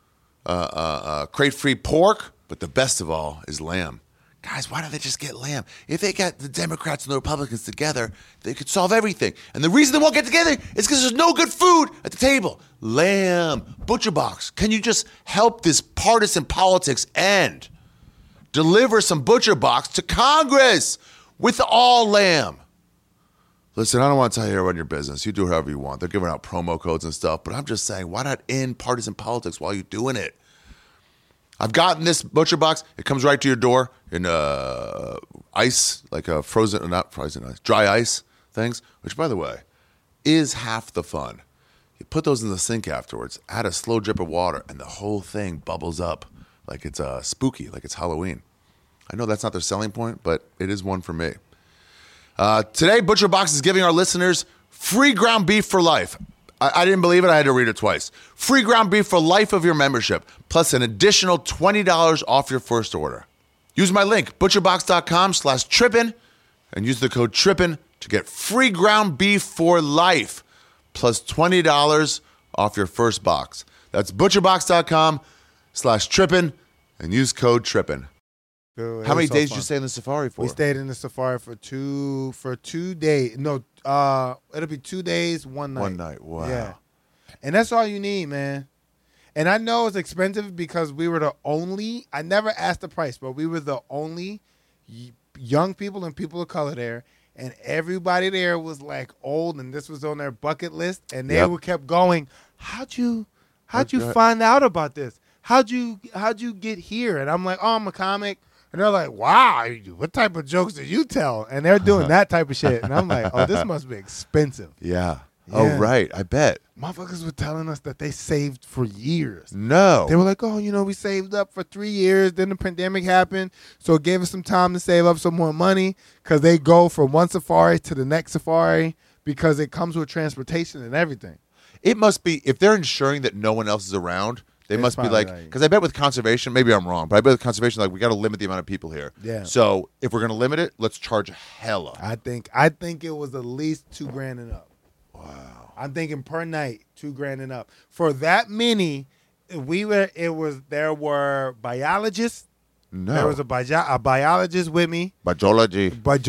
crate-free pork, but the best of all is lamb. Guys, why don't they just get lamb? If they got the Democrats and the Republicans together, they could solve everything. And the reason they won't get together is because there's no good food at the table. Lamb, ButcherBox. Can you just help this partisan politics end? Deliver some ButcherBox to Congress with all lamb. Listen, I don't want to tell you how to run your business. You do whatever you want. They're giving out promo codes and stuff, but I'm just saying, why not end partisan politics while you're doing it? I've gotten this ButcherBox. It comes right to your door in ice, like a frozen, not frozen ice, dry ice things, which, by the way, is half the fun. You put those in the sink afterwards, add a slow drip of water, and the whole thing bubbles up like it's spooky, like it's Halloween. I know that's not their selling point, but it is one for me. Today, ButcherBox is giving our listeners free ground beef for life. I didn't believe it. I had to read it twice. Free ground beef for life of your membership, plus an additional $20 off your first order. Use my link, butcherbox.com/trippin, and use the code TRIPPIN to get free ground beef for life, plus $20 off your first box. That's butcherbox.com/trippin, and use code TRIPPIN. Dude, How many so days fun. did you stay in the safari for? We stayed in the safari for two days. No, it'll be 2 days, 1 night. 1 night. Wow. Yeah, and that's all you need, man. And I know it's expensive because we were the only. I never asked the price, but we were the only young people and people of color there, and everybody there was like old, and this was on their bucket list, and they kept going. How'd you find out about this? How'd you get here? And I'm like, oh, I'm a comic. And they're like, wow, what type of jokes did you tell? And they're doing that type of shit. And I'm like, oh, this must be expensive. Yeah. Yeah. Oh, right. I bet. Motherfuckers were telling us that they saved for years. No. They were like, oh, we saved up for 3 years. Then the pandemic happened. So it gave us some time to save up some more money because they go from one safari to the next safari because it comes with transportation and everything. It must be, if they're ensuring that no one else is around, they must be like, because I bet with conservation, maybe I'm wrong, but I bet with conservation, like, we got to limit the amount of people here. Yeah. So if we're going to limit it, let's charge hella. I think it was at least $2,000 and up. Wow. I'm thinking per night, $2,000 and up. For that many, there were biologists. No. There was a biologist with me. Biology.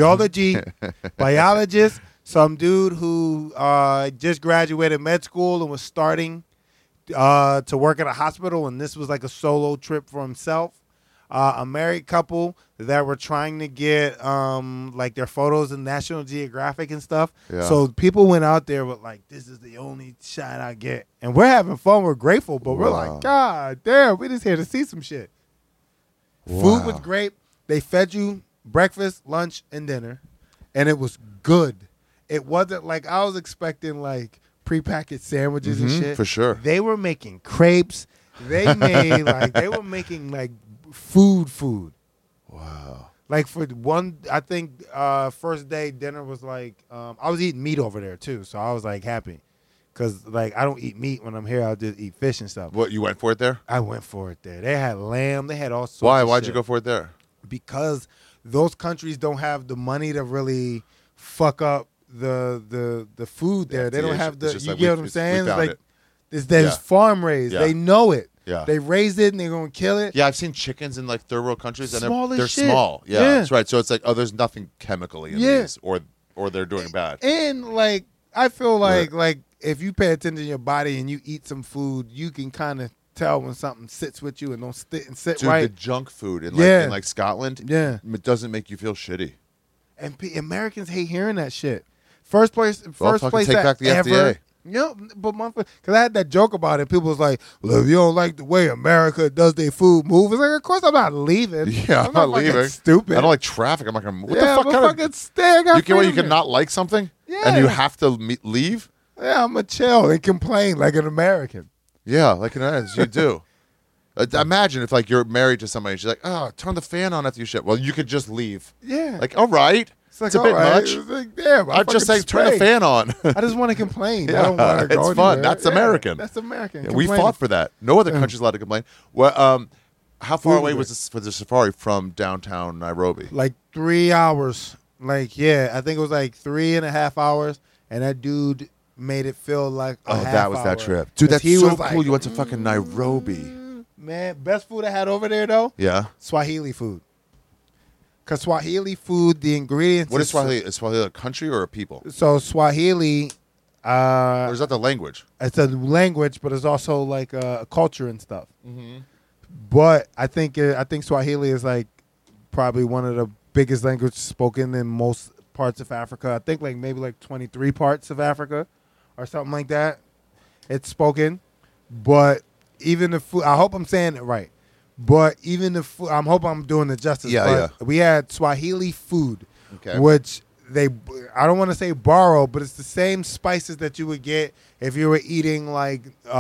Biologist. Some dude who just graduated med school and was starting to work at a hospital, and this was like a solo trip for himself. A married couple that were trying to get like their photos in National Geographic and stuff. Yeah. So people went out there with like, this is the only shot I get. And we're having fun. We're grateful, but we're like, God damn, we just here to see some shit. Wow. Food was great. They fed you breakfast, lunch, and dinner, and it was good. It wasn't like I was expecting like prepackaged sandwiches and shit. For sure. They were making crepes. They were making like food. Wow. Like for one, I think first day dinner was like I was eating meat over there too, so I was like happy because like I don't eat meat when I'm here. I'll just eat fish and stuff. What, you went for it there? I went for it there. They had lamb. They had all sorts. Why? Of Why'd shit. you go for it there? Because those countries don't have the money to really fuck up the food there. They don't have the. It's just You like get we- what I'm it's- saying? we It's found like it. there's Yeah. farm raised. Yeah. They know it. Yeah. They raised it and they're gonna kill it. Yeah, I've seen chickens in like third world countries, and Small as they're shit. small. Yeah, Yeah. that's right. So it's like, oh, there's nothing chemically in Yeah. these, or they're doing bad. And like I feel Right. like if you pay attention to your body and you eat some food, you can kind of tell when something sits with you and don't sit Dude, right. the junk food in Yeah. like Scotland, Yeah. it doesn't make you feel shitty. And Americans hate hearing that shit. First place fucking take that back the ever. FDA. Yep, but because I had that joke about it. People was like, "Well, if you don't like the way America does their food move," it's like, of course I'm not leaving. Yeah, I'm not fucking leaving. Stupid. I don't like traffic. I'm not gonna. What yeah, the fuck I'm kind fucking of? stay. I got You can freedom here. not like something, Yeah. and you have to leave. Yeah, I'm a chill and complain like an American. Yeah, like as you do. Imagine if like you're married to somebody, and she's like, "Oh, turn the fan on after you shit." Well, you could just leave. Yeah, Like, all right, it's like it's a bit all right. much. It's like, damn, I'm just saying, turn the fan on. I just want to complain. Yeah, I don't want to go it's fun. anywhere. That's American. That's American. Yeah, we Complaining. fought for that. No other country's allowed to complain. Well, how far Food away was was this for the safari from downtown Nairobi? like 3 hours. Like, yeah, I think it was like 3.5 hours, and that dude made it feel like a half that was that hour. trip, dude. 'Cause That's he so was cool. like, You went to fucking Nairobi. Man, best food I had over there though, Yeah. Swahili food. Cause Swahili food, the ingredients. What is Swahili? Is Swahili a country or a people? So Swahili, Or is that the language? it's a language, but it's also like a culture and stuff. Mm-hmm. But I think Swahili is like probably one of the biggest languages spoken in most parts of Africa. I think like maybe like 23 parts of Africa or something like that. It's spoken, but even the food. I hope I'm saying it right. But even the food, I hope I'm doing it justice. Yeah, but we had Swahili food, Okay. which I don't want to say borrow, but it's the same spices that you would get if you were eating like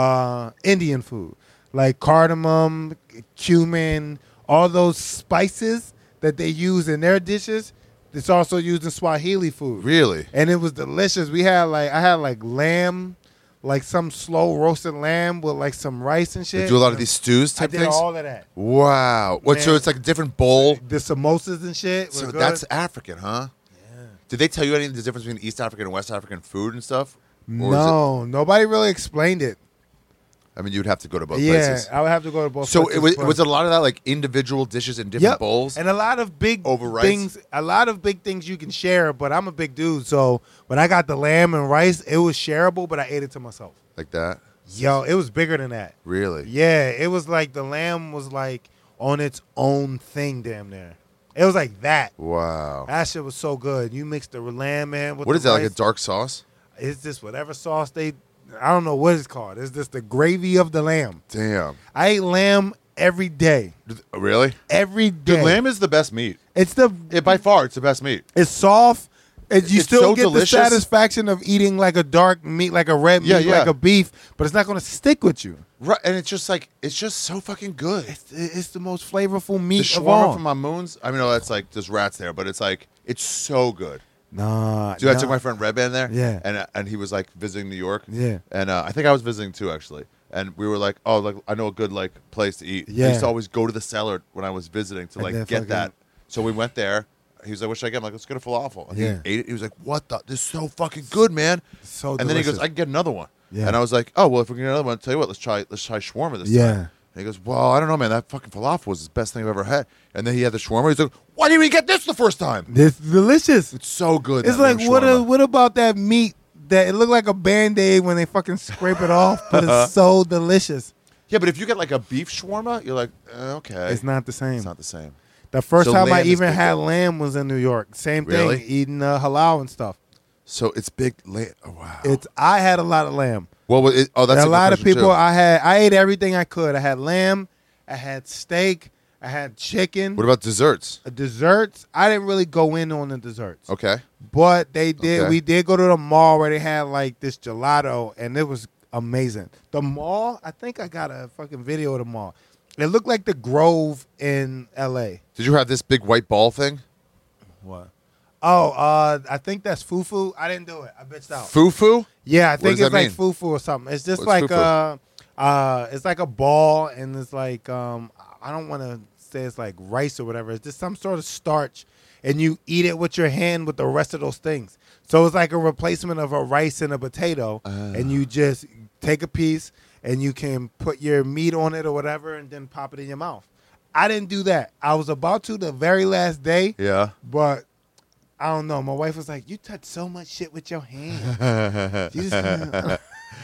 Indian food, like cardamom, cumin, all those spices that they use in their dishes. It's also used in Swahili food. Really? And it was delicious. I had like lamb, like some slow roasted lamb with like some rice and shit. They do a lot of these stews I type did things. all of that. Wow. What? So Man. it's like a different bowl. The samosas and shit. So were that's good. African, huh? Yeah. Did they tell you any of the difference between East African and West African food and stuff? Or is No, nobody really explained it. I mean, you'd have to go to both Yeah, places. I would have to go to both. So places, was it a lot of that like individual dishes in different Yep. bowls? And a lot of big Over rice? things. A lot of big things you can share, but I'm a big dude, so when I got the lamb and rice, it was shareable, but I ate it to myself. Like that? Yo, it was bigger than that. Really? Yeah, it was like the lamb was like on its own thing, damn near. It was like that. Wow. That shit was so good. You mix the lamb in with What the is that? Like a rice. dark sauce? It's just whatever sauce I don't know what it's called. It's just the gravy of the lamb. Damn. I ate lamb every day. Really? Every day. Dude, lamb is the best meat. It's the By far, it's the best meat. it's soft. You It's still so get delicious. the satisfaction of eating like a dark meat, like a red Yeah, meat, yeah. like a beef, but it's not going to stick with you. Right, and it's just so fucking good. It's the most flavorful The meat of all. shawarma from Mamoon's. I mean, no, that's like there's rats there, but it's like it's so good. Nah, Dude, I nah. took my friend Red Band there. Yeah. and he was like visiting New York. Yeah. and I think I was visiting too actually. And we were like, oh, like I know a good like place to eat. Yeah. I used to always go to the cellar when I was visiting to And like then get fucking- that. So we went there. He was like, what should I get? I'm like, let's get a falafel. And Yeah. he ate it. He was like, what the? This is so fucking good, man. So and then he goes, delicious. I can get another one. Yeah. And I was like, oh, well, if we can get another one, I'll tell you what, let's try shawarma this Yeah. time. And he goes, well, I don't know, man. That fucking falafel was the best thing I've ever had. And then he had the shawarma. He's like, why didn't we get this the first time? It's delicious. It's so good. It's that like lamb what shawarma. about that meat that it looked like a Band-Aid when they fucking scrape it off, but it's so delicious. Yeah, but if you get like a beef shawarma, you're like, okay. It's not the same. It's not the same. The first So time I lamb is even big, had though. lamb was in New York. Same Really? thing, eating halal and stuff. So it's big. Oh, wow. I had a lot of lamb. Well, that's a good lot of question, people. too. I ate everything I could. I had lamb, I had steak, I had chicken. What about desserts? Desserts? I didn't really go in on the desserts. Okay. But they did. Okay. We did go to the mall where they had like this gelato, and it was amazing. The mall. I think I got a fucking video of the mall. It looked like the Grove in L.A. Did you have this big white ball thing? What? Oh, I think that's fufu. I didn't do it. I bitched out. Fufu? Yeah, I What think does it's that like mean? fufu or something. It's just What's like fufu? it's like a ball, and it's like I don't want to say it's like rice or whatever. It's just some sort of starch, and you eat it with your hand with the rest of those things. So it's like a replacement of a rice and a potato, and you just take a piece and you can put your meat on it or whatever and then pop it in your mouth. I didn't do that. I was about to the very last day, Yeah. but I don't know. My wife was like, "You touch so much shit with your hand." You just-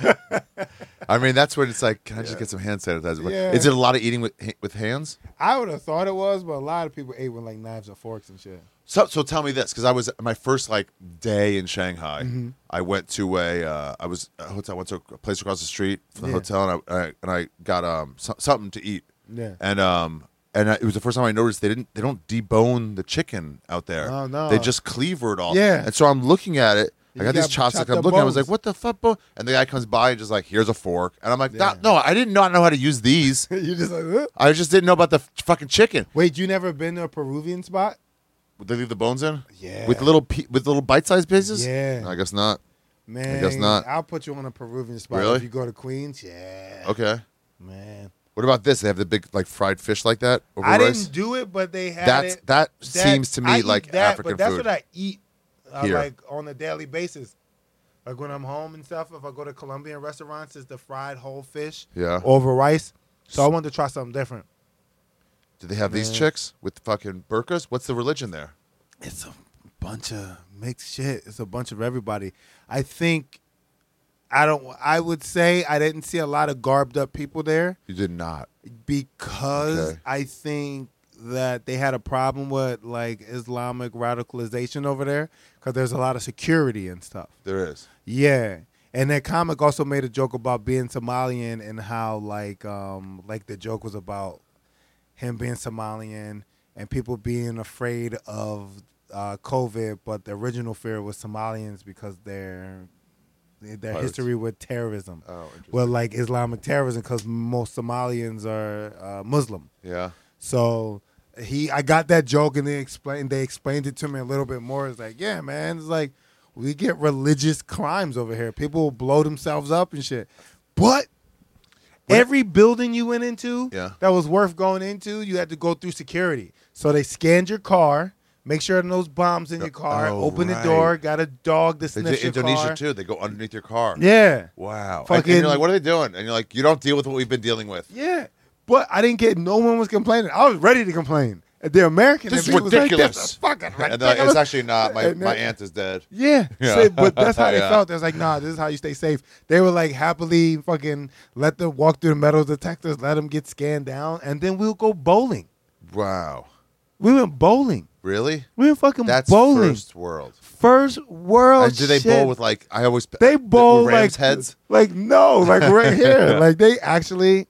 I mean, that's when it's like, can I just get some hand sanitizer? Yeah. Is it a lot of eating with hands? I would have thought it was, but a lot of people ate with like knives or forks and shit. So tell me this, because I was my first like day in Shanghai. I went to a hotel. I went to a place across the street from the hotel, and I got something to eat. Yeah. And it was the first time I noticed they don't debone the chicken out there. Oh, no. They just cleaver it all. Yeah. And so I'm looking at it. I You got these got chopsticks. chopped I'm up looking. I was bones. like, "What the fuck?" And the guy comes by and just like, "Here's a fork." And I'm like, Yeah. "No, I did not know how to use these. You just like, "Huh?" I just didn't know about the fucking chicken." Wait, you never been to a Peruvian spot? Would they leave the bones in? Yeah. With little bite-sized pieces? Yeah. No, I guess not. Man, guess not. I'll put you on a Peruvian spot Really? if you go to Queens. Yeah. Okay. Man. What about this? They have the big like fried fish like that over I rice. didn't do it, but they had it. That seems to I me eat like that, African but that's food. what I eat Here. like on a daily basis. Like when I'm home and stuff, if I go to Colombian restaurants, it's the fried whole fish Yeah. over rice. So I wanted to try something different. Do they have these Man. chicks with fucking burqas? What's the religion there? It's a bunch of mixed shit. It's a bunch of everybody. I think I would say I didn't see a lot of garbed up people there You did not. because Okay. I think that they had a problem with like Islamic radicalization over there because there's a lot of security and stuff. There is. Yeah. And that comic also made a joke about being Somalian and how like the joke was about him being Somalian and people being afraid of COVID, but the original fear was Somalians because their Pirates. history with terrorism. Oh, interesting. Well, like Islamic terrorism because most Somalians are Muslim. Yeah. So I got that joke and they explained it to me a little bit more. It's like, yeah, man, it's like we get religious crimes over here. People blow themselves up and shit. But every building you went into Yeah. that was worth going into, you had to go through security. So they scanned your car, make sure there are no bombs in your car, Oh, open the right. door, got a dog to They sniff did your Indonesia car. too. They go underneath your car. Yeah. Wow. And Fucking- you're like, what are they doing? And you're like, you don't deal with what we've been dealing with. Yeah. But I didn't get, no one was complaining. I was ready to complain. The American This in is me was like, ridiculous. this is fucking And ridiculous. they're like, it's actually not. My And then- aunt is dead. Yeah, Yeah. So, but that's how they Yeah. felt. They was like, nah, this is how you stay safe. They were like happily fucking let them walk through the metal detectors, let them get scanned down, and then we'll go bowling. Wow. We went bowling. Really? We went fucking That's bowling. first world. First world. And do they shit. bowl with like? I always They bowl with Rams like heads. Like no, like right here. Like they actually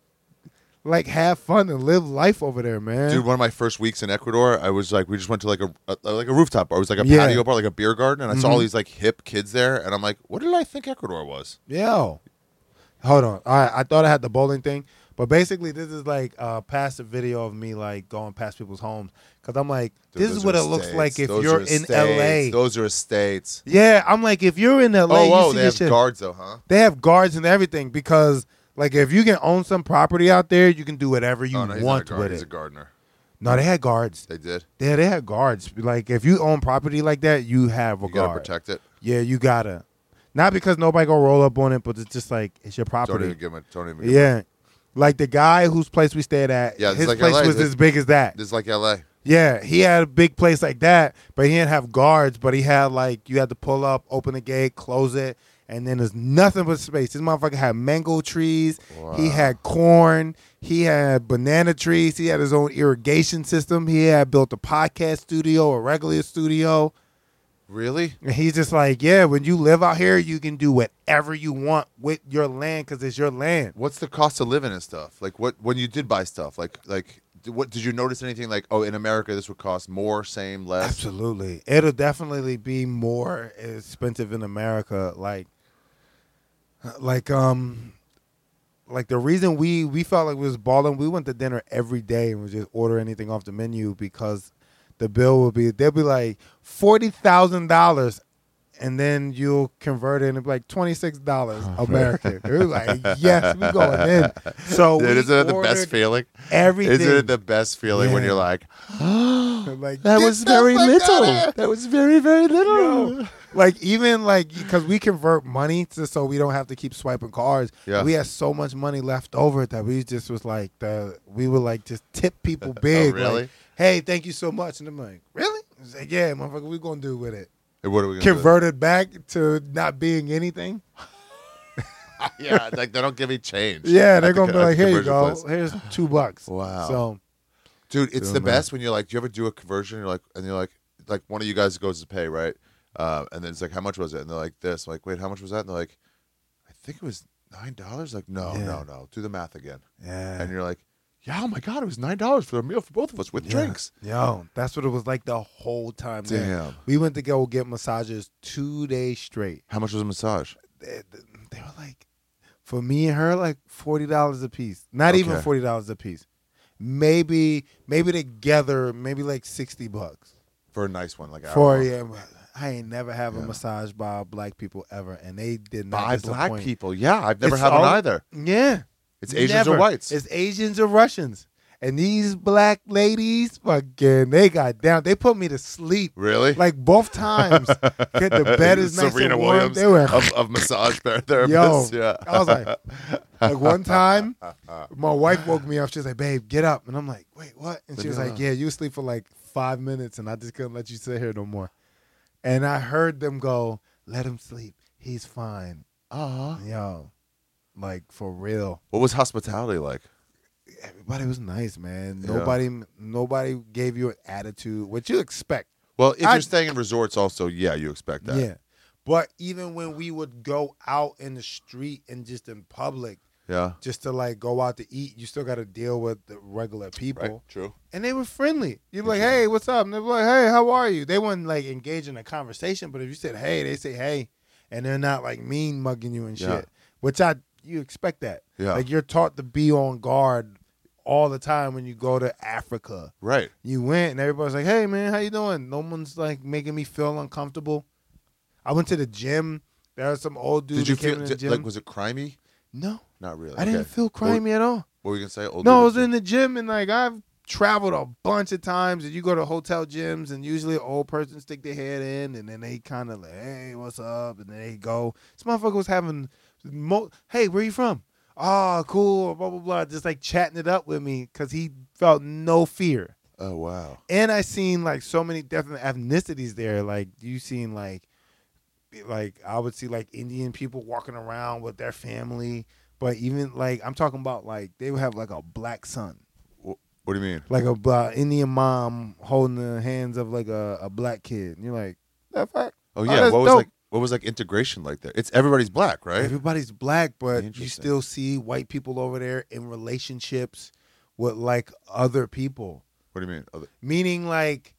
like have fun and live life over there, man. Dude, one of my first weeks in Ecuador, I was like, we just went to like a rooftop bar. It was like a Yeah. patio bar, like a beer garden, and I saw all Mhm. these like hip kids there, and I'm like, what did I think Ecuador was? Yo, hold on. All right, I thought I had the bowling thing, but basically this is like a passive video of me like going past people's homes because I'm like, Dude, this those is what are it looks estates. like if Those you're are in estates. LA. Those are estates. Yeah, I'm like, if you're in LA, Oh, you whoa, see they this have shit. guards though, huh? They have guards and everything because like if you can own some property out there, you can do whatever you Oh, no, he's not a want guard. with He's a it. gardener. No, they had guards. They did. Yeah, they had guards. Like if you own property like that, you have a You gotta guard. protect it. Yeah, you gotta. Not because nobody gonna roll up on it, but it's just like it's your Don't property. even give him. Don't even. Give him. Yeah. Like the guy whose place we stayed at, Yeah, it's his like place LA, was this- as big as that. This is like L.A. Yeah, he had a big place like that, but he didn't have guards, but he had like, you had to pull up, open the gate, close it, and then there's nothing but space. This motherfucker had mango trees. Wow. He had corn. He had banana trees. He had his own irrigation system. He had built a podcast studio, a regular studio. Really? And he's just like, yeah, when you live out here, you can do whatever you want with your land because it's your land. What's the cost of living and stuff? Like what when you did buy stuff? Like what did you notice anything like? Oh, in America this would cost more, same, less. Absolutely. It'll definitely be more expensive in America. Like the reason we felt like we was balling, we went to dinner every day and would just order anything off the menu because the bill they'll be like $40,000 and then you'll convert it and it'll be like $26 American. We're like, yes, we going in. So Dude, we isn't it the best ordered feeling? everything. Isn't it the best feeling when Yeah. you're like, Like, that "Get was the very fuck little. outta here." That was very, very little. Yo, like even like because we convert money so we don't have to keep swiping cards. Yeah. We had so much money left over that we just was like we would like just tip people big. really? Like, hey, thank you so much. And I'm like, really? It's like, yeah, motherfucker, we gonna do with it. Hey, what are we gonna Converted back to not being anything. do? Yeah, like they don't give me change. Yeah, at they're the gonna be at the like, here you conversion go. place. Here's $2. Wow. So Dude, it's Doing the that. best when you're like, do you ever do a conversion? You're like one of you guys goes to pay, right? And then it's like, how much was it? And they're like, this. I'm like, wait, how much was that? And they're like, I think it was $9. Like, no. Do the math again. yeah. And you're like, yeah, oh my God, it was $9 for a meal for both of us with Yeah. drinks. Yo, that's what it was like the whole time. there. Damn. We went to go get massages 2 days straight. How much was a massage? They were like, for me and her, like $40 a piece. Not even Okay. $40 a piece. Maybe together, maybe like $60 For a nice one, like for hour. yeah. I ain't never have a massage by black people ever, and they did not By disappoint. black people. Yeah, I've never It's had one all- either. Yeah, It's Asians never. or whites. It's Asians or Russians, and these black ladies, fucking, they got down. They put me to sleep. Really? Like both times, get the bed is nice Serena and warm. Williams They were of massage therapists. Yo, Yeah. I was like one time, my wife woke me up. She was like, "Babe, get up," and I'm like, "Wait, what?" And she was like, "Yeah, you asleep for like 5 minutes, and I just couldn't let you sit here no more." And I heard them go, "Let him sleep. He's fine." Yo, like for real. What was hospitality like? Everybody was nice, man. Yeah. Nobody gave you an attitude, what you expect. Well, if I- you're staying in resorts, also, yeah, you expect that. Yeah. But even when we would go out in the street and just in public, Yeah. just to like go out to eat, you still got to deal with the regular people. Right. True. And they were friendly. You'd be like, "Hey, what's up?" And they'd be like, "Hey, how are you?" They wouldn't like engage in a conversation, but if you said, "Hey," they say, "Hey," and they're not like mean mugging you and shit. Yeah. Which you expect that. Yeah. Like you're taught to be on guard all the time when you go to Africa. Right. You went and everybody's like, "Hey man, how you doing?" No one's like making me feel uncomfortable. I went to the gym. There was some old dude Did you that came feel in the gym. like was it crimey? No, Not really. I didn't Okay. feel crimey at all. What were you gonna say? Old No, I dude was at in the gym and like I've traveled a bunch of times and you go to hotel gyms and usually an old person stick their head in and then they kind of like, "Hey, what's up?" And then they go. This motherfucker was having, "Hey, where you from?" "Oh, cool, blah, blah, blah." Just like chatting it up with me because he felt no fear. Oh wow. And I seen like so many different ethnicities there. Like you seen like I would see like Indian people walking around with their family. But even like I'm talking about like they would have like a black son, What do you mean? like a Indian mom holding the hands of like a black kid. And you're like, that fact? Oh yeah. that's dope. What was like integration like there? It's everybody's black, right? Everybody's black, but you Interesting. still see white people over there in relationships with like other people. What do you mean? Meaning like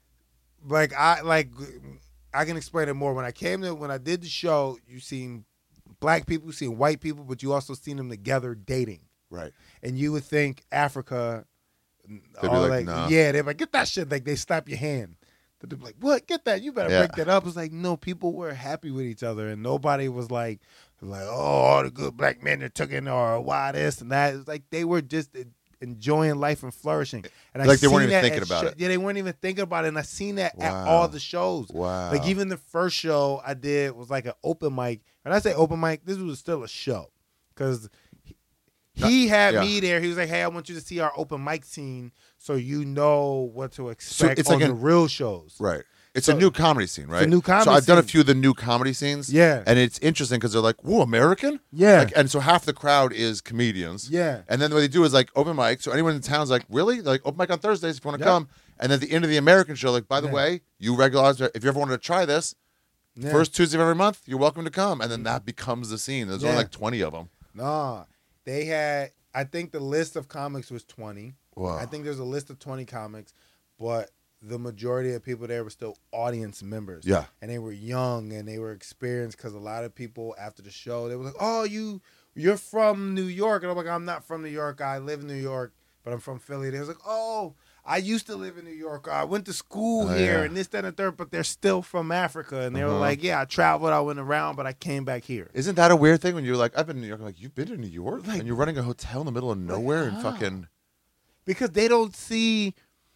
I can explain it more. When I did the show, you seen black people, you seen white people, but you also seen them together dating. Right. And you would think Africa, They'd be like, nah. yeah, they're like, "Get that shit." Like they slap your hand. But they'd be like, "What? Get that? You better Yeah. break that up." It's like, no, people were happy with each other, and nobody was like, "Oh, all the good black men are taking or why this and that." It's like they were just enjoying life and flourishing. And I Like they weren't seen even that thinking at about it. Yeah, they weren't even thinking about it, and I seen that at Wow. all the shows. Wow. Like even the first show I did was like an open mic. When I say open mic, this was still a show because he had Yeah. me there. He was like, "Hey, I want you to see our open mic scene so you know what to expect it's on like the real shows." Right. It's So- a new comedy scene, right? a new comedy So I've done a scene. few of the new comedy scenes. Yeah. And it's interesting because they're like, whoa, American? Yeah. Like, and so half the crowd is comedians. Yeah. And then what they do is like open mic. So anyone in town's like, really? Like open mic on Thursdays if you want to Yep. come. And then at the end of the American show, like, by the Yeah. way, you regularize, if you ever wanted to try this, Yeah. first Tuesday of every month, you're welcome to come. And then that becomes the scene. There's only Yeah. like 20 of them. Nah, they had. I think the list of comics was 20. Wow. I think there's a list of 20 comics, but the majority of people there were still audience members. Yeah. And they were young and they were experienced because a lot of people after the show, they were like, "Oh, you're from New York." And I'm like, "I'm not from New York. I live in New York, but I'm from Philly." They was like, "Oh, I used to live in New York. I went to school Oh, here yeah. and this, that, and the third, but they're still from Africa. And they were Uh-huh. like, yeah, I traveled, I went around, but I came back here. Isn't that a weird thing when you're like, I've been in New York? I'm like, you've been to New York? Like- and you're running a hotel in the middle of nowhere and how? fucking. Because they don't see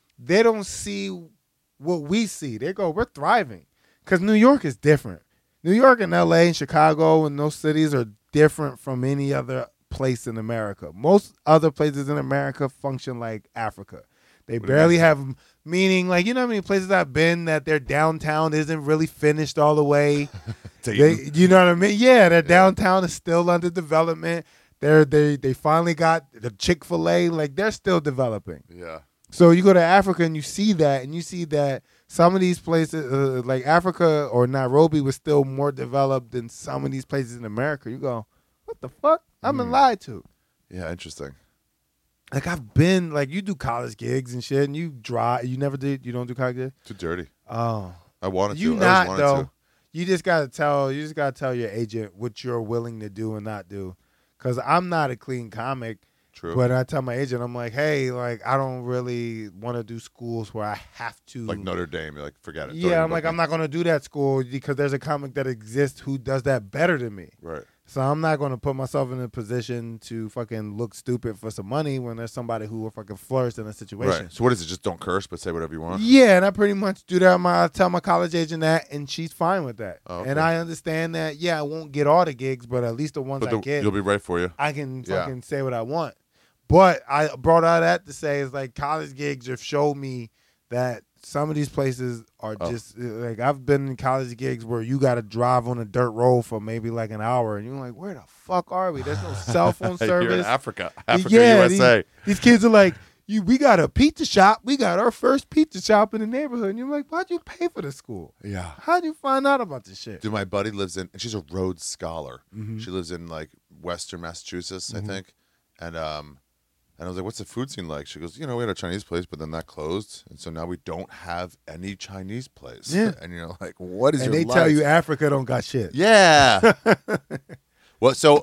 what we see. They go, we're thriving. Because New York is different. New York and LA and Chicago and those cities are different from any other place in America. Most other places in America function like Africa. They What do you barely mean? have meaning. Like, you know how many places I've been that their downtown isn't really finished all the way? You know what I mean? Yeah, their downtown is still under development. They finally got the Chick-fil-A. Like, they're still developing. Yeah. So you go to Africa and you see that some of these places, like Africa or Nairobi, was still more developed than some of these places in America. You go, what the fuck? I've been lied to. Yeah, interesting. Like, I've been, like, you do college gigs and shit, and you don't do college gigs? Too dirty. Oh. I wanted to. You I always not, wanted though. to. You just gotta tell your agent what you're willing to do and not do. Because I'm not a clean comic. True. But I tell my agent, I'm like, hey, like, I don't really want to do schools where I have to. Like Notre Dame, you're like, forget it. Don't Yeah, even I'm like, book I'm me. not going to do that school because there's a comic that exists who does that better than me. Right. So I'm not going to put myself in a position to fucking look stupid for some money when there's somebody who will fucking flourish in a situation. Right. So what is it? Just don't curse, but say whatever you want? Yeah, and I pretty much do that. I tell my college agent that, and she's fine with that. Oh, okay. And I understand that, yeah, I won't get all the gigs, but at least the ones But I get, you'll be right for you. I can Yeah. fucking say what I want. But I brought all that to say is like college gigs have showed me that some of these places are just like, I've been in college gigs where you got to drive on a dirt road for maybe like an hour, and you're like, where the fuck are we? There's no cell phone You're in service. Africa, Yeah, USA. These kids are like, we got a pizza shop. We got our first pizza shop in the neighborhood. And you're like, why'd you pay for the school? Yeah. How'd you find out about this shit? Dude, my buddy lives in, and she's a Rhodes Scholar. Mm-hmm. She lives in like Western Massachusetts, I think. And I was like, what's the food scene like? She goes, we had a Chinese place, but then that closed. And so now we don't have any Chinese place. Yeah. And you're like, what is And your they life? tell you Africa don't got shit. Yeah. Well, so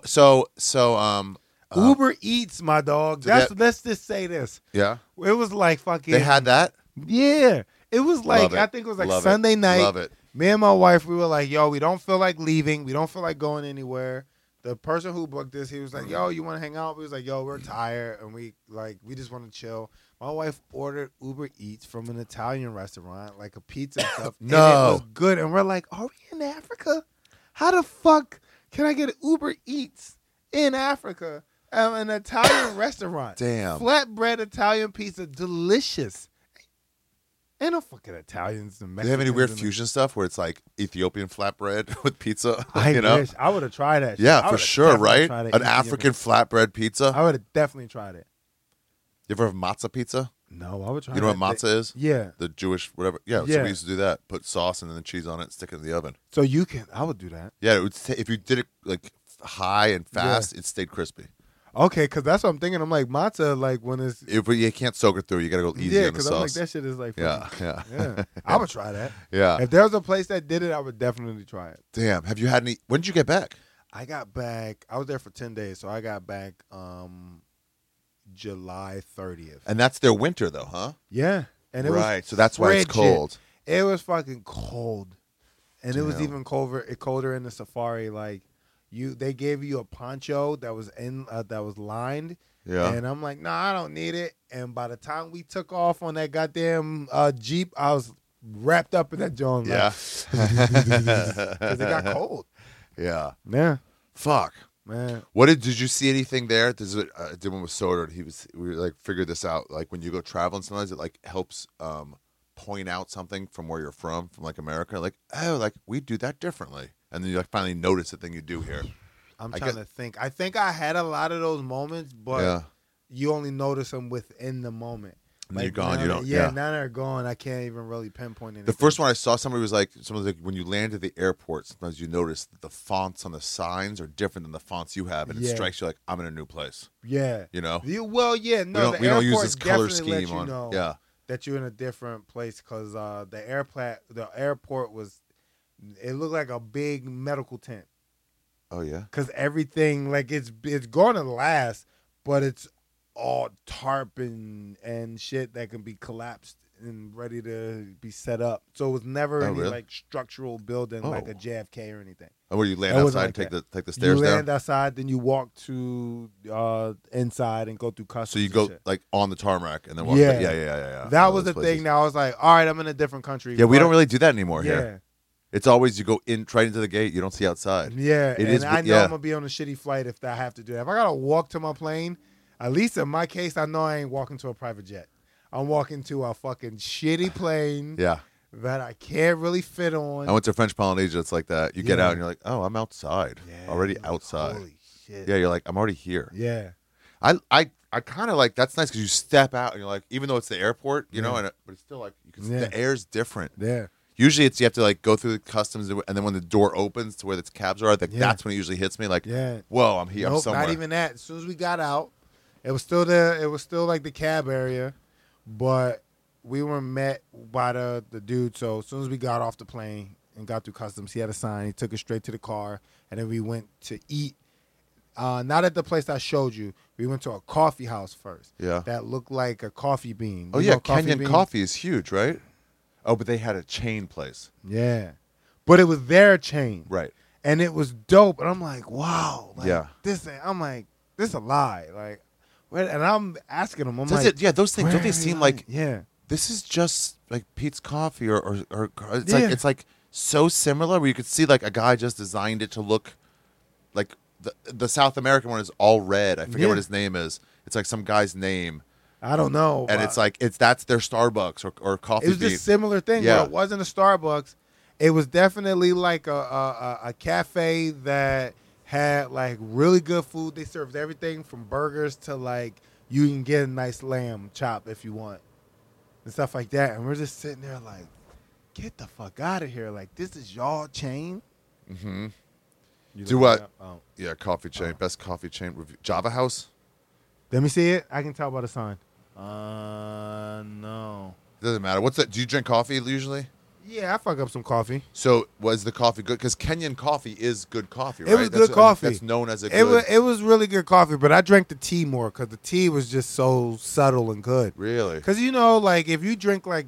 Uber Eats, my dog. Let's just say this. yeah. It was like fucking. They had that? Yeah. It was like, Love it. I think it was like Love it. Sunday night. Love it. Me and my wife, we were like, yo, we don't feel like leaving. We don't feel like going anywhere. The person who booked this, he was like, yo, you want to hang out? We was like, yo, we're tired. And we just want to chill. My wife ordered Uber Eats from an Italian restaurant, like a pizza and stuff. No. And it was good. And we're like, are we in Africa? How the fuck can I get Uber Eats in Africa at an Italian restaurant? Damn. Flatbread Italian pizza, delicious. Ain't no fucking Italians and Do they have any Mexicans weird in fusion stuff where it's like Ethiopian flatbread with pizza? I you know? wish. I would have tried that. shit. I Yeah, for would've sure, definitely right? tried An Ethiopian African flatbread pizza. I would have definitely tried it. You ever have matzah pizza? No, I would try. You know what that. matzah is? Yeah. The Jewish whatever. Yeah, so Yeah. we used to do that. Put sauce and then the cheese on it, stick it in the oven. So you can. I would do that. Yeah, it would if you did it like high and fast, it stayed crispy. Okay, because that's what I'm thinking. I'm like matzah, like when it's If you can't soak it through, you got to go easy yeah, on the because I'm like sauce. that shit is like Yeah, fucking- yeah. yeah. I would try that. Yeah. If there was a place that did it, I would definitely try it. Damn. Have you had any? When did you get back? I got back. I was there for 10 days, so I got back July 30th. And that's their winter, though, huh? Yeah, and it right. was So that's why it's frigid. cold. It was fucking cold, and it was Damn. even colder in the safari. Like they gave you a poncho that was lined. Yeah. And I'm like, nah, I don't need it. And by the time we took off on that goddamn Jeep, I was wrapped up in that joint. Yeah. Because it got cold. Yeah. Yeah, Fuck. man. What did you see anything there? This is what I did one with Soder. We like figured this out. Like when you go traveling, sometimes it like helps point out something from where you're from like America. Like, oh, like we do that differently, and then you like finally notice the thing you do here. I'm I trying guess- to think. I think I had a lot of those moments, but Yeah. you only notice them within the moment. And then you're gone, now you that- don't- Yeah, yeah. now they're gone. I can't even really pinpoint anything. The first one I saw, somebody was like, when you land at the airport, sometimes you notice that the fonts on the signs are different than the fonts you have, and it Yeah. strikes you like, I'm in a new place. Yeah. You know? Well, yeah, no, we don't use airport this color definitely let scheme you on. know Yeah. that you're in a different place because the airport was, it looked like a big medical tent Oh yeah. because everything like it's going to last, but it's all tarp and shit that can be collapsed and ready to be set up. So it was never any really? like structural building like a JFK or anything. And where you land It wasn't outside like and that. take the stairs You down? land outside, then you walk to inside and go through customs. So you and go shit. like on the tarmac and then walk Yeah. back. Yeah. That All was the those thing places. that I was like, all right, I'm in a different country. Yeah, we but- don't really do that anymore Yeah. here. It's always you go in right into the gate. You don't see outside. Yeah, It and is- I know yeah. I'm gonna be on a shitty flight if I have to do that. If I gotta walk to my plane, at least in my case, I know I ain't walking to a private jet. I'm walking to a fucking shitty plane Yeah. that I can't really fit on. I went to French Polynesia. It's like that. You get Yeah. out and you're like, oh, I'm outside. Yeah, Already like, outside. Holy shit. Yeah, you're like, I'm already here. Yeah. I kind of like that's nice because you step out and you're like, even though it's the airport, you know, Yeah. but it's still like you can. Yeah. The air's different. Yeah. Usually, it's you have to like go through the customs, and then when the door opens to where the cabs are, like Yeah. that's when it usually hits me. Like, Yeah. whoa, I'm here. I'm Nope, somewhere. not even that. As soon as we got out, it was still like the cab area, but we were met by the dude. So as soon as we got off the plane and got through customs, he had a sign. He took us straight to the car, and then we went to eat. Not at the place I showed you. We went to a coffee house first. Yeah. That looked like a coffee bean. Oh You yeah, know Kenyan beans? coffee is huge, right? Oh, but they had a chain place, Yeah, but it was their chain. right? And it was dope. And I'm like, wow. Like, Yeah. This ain't, I'm like, this a lie. Like, and I'm asking them. I'm Does like, it? Yeah, those things don't where they are seem you like lying? Yeah. this is just like Pete's Coffee or it's Yeah. like it's like so similar where you could see like a guy just designed it to look like the South American one is all red. I forget Yeah. what his name is. It's like some guy's name, I don't know. and but it's like that's their Starbucks or Coffee it was Bean. just similar thing. Yeah. But it wasn't a Starbucks. It was definitely like a cafe that had like really good food. They served everything from burgers to like you can get a nice lamb chop if you want and stuff like that. And we're just sitting there like, get the fuck out of here! Like this is y'all chain. Mm-hmm. You Do looking what? it up? Oh. Yeah, coffee chain, best coffee chain review. Java House. Let me see it. I can tell by the sign. No. Doesn't matter. What's that? Do you drink coffee usually? Yeah, I fuck up some coffee. So was the coffee good? Because Kenyan coffee is good coffee, right? It was good coffee. That's known as a It good. was really good coffee, but I drank the tea more because the tea was just so subtle and good. Really? Because like if you drink like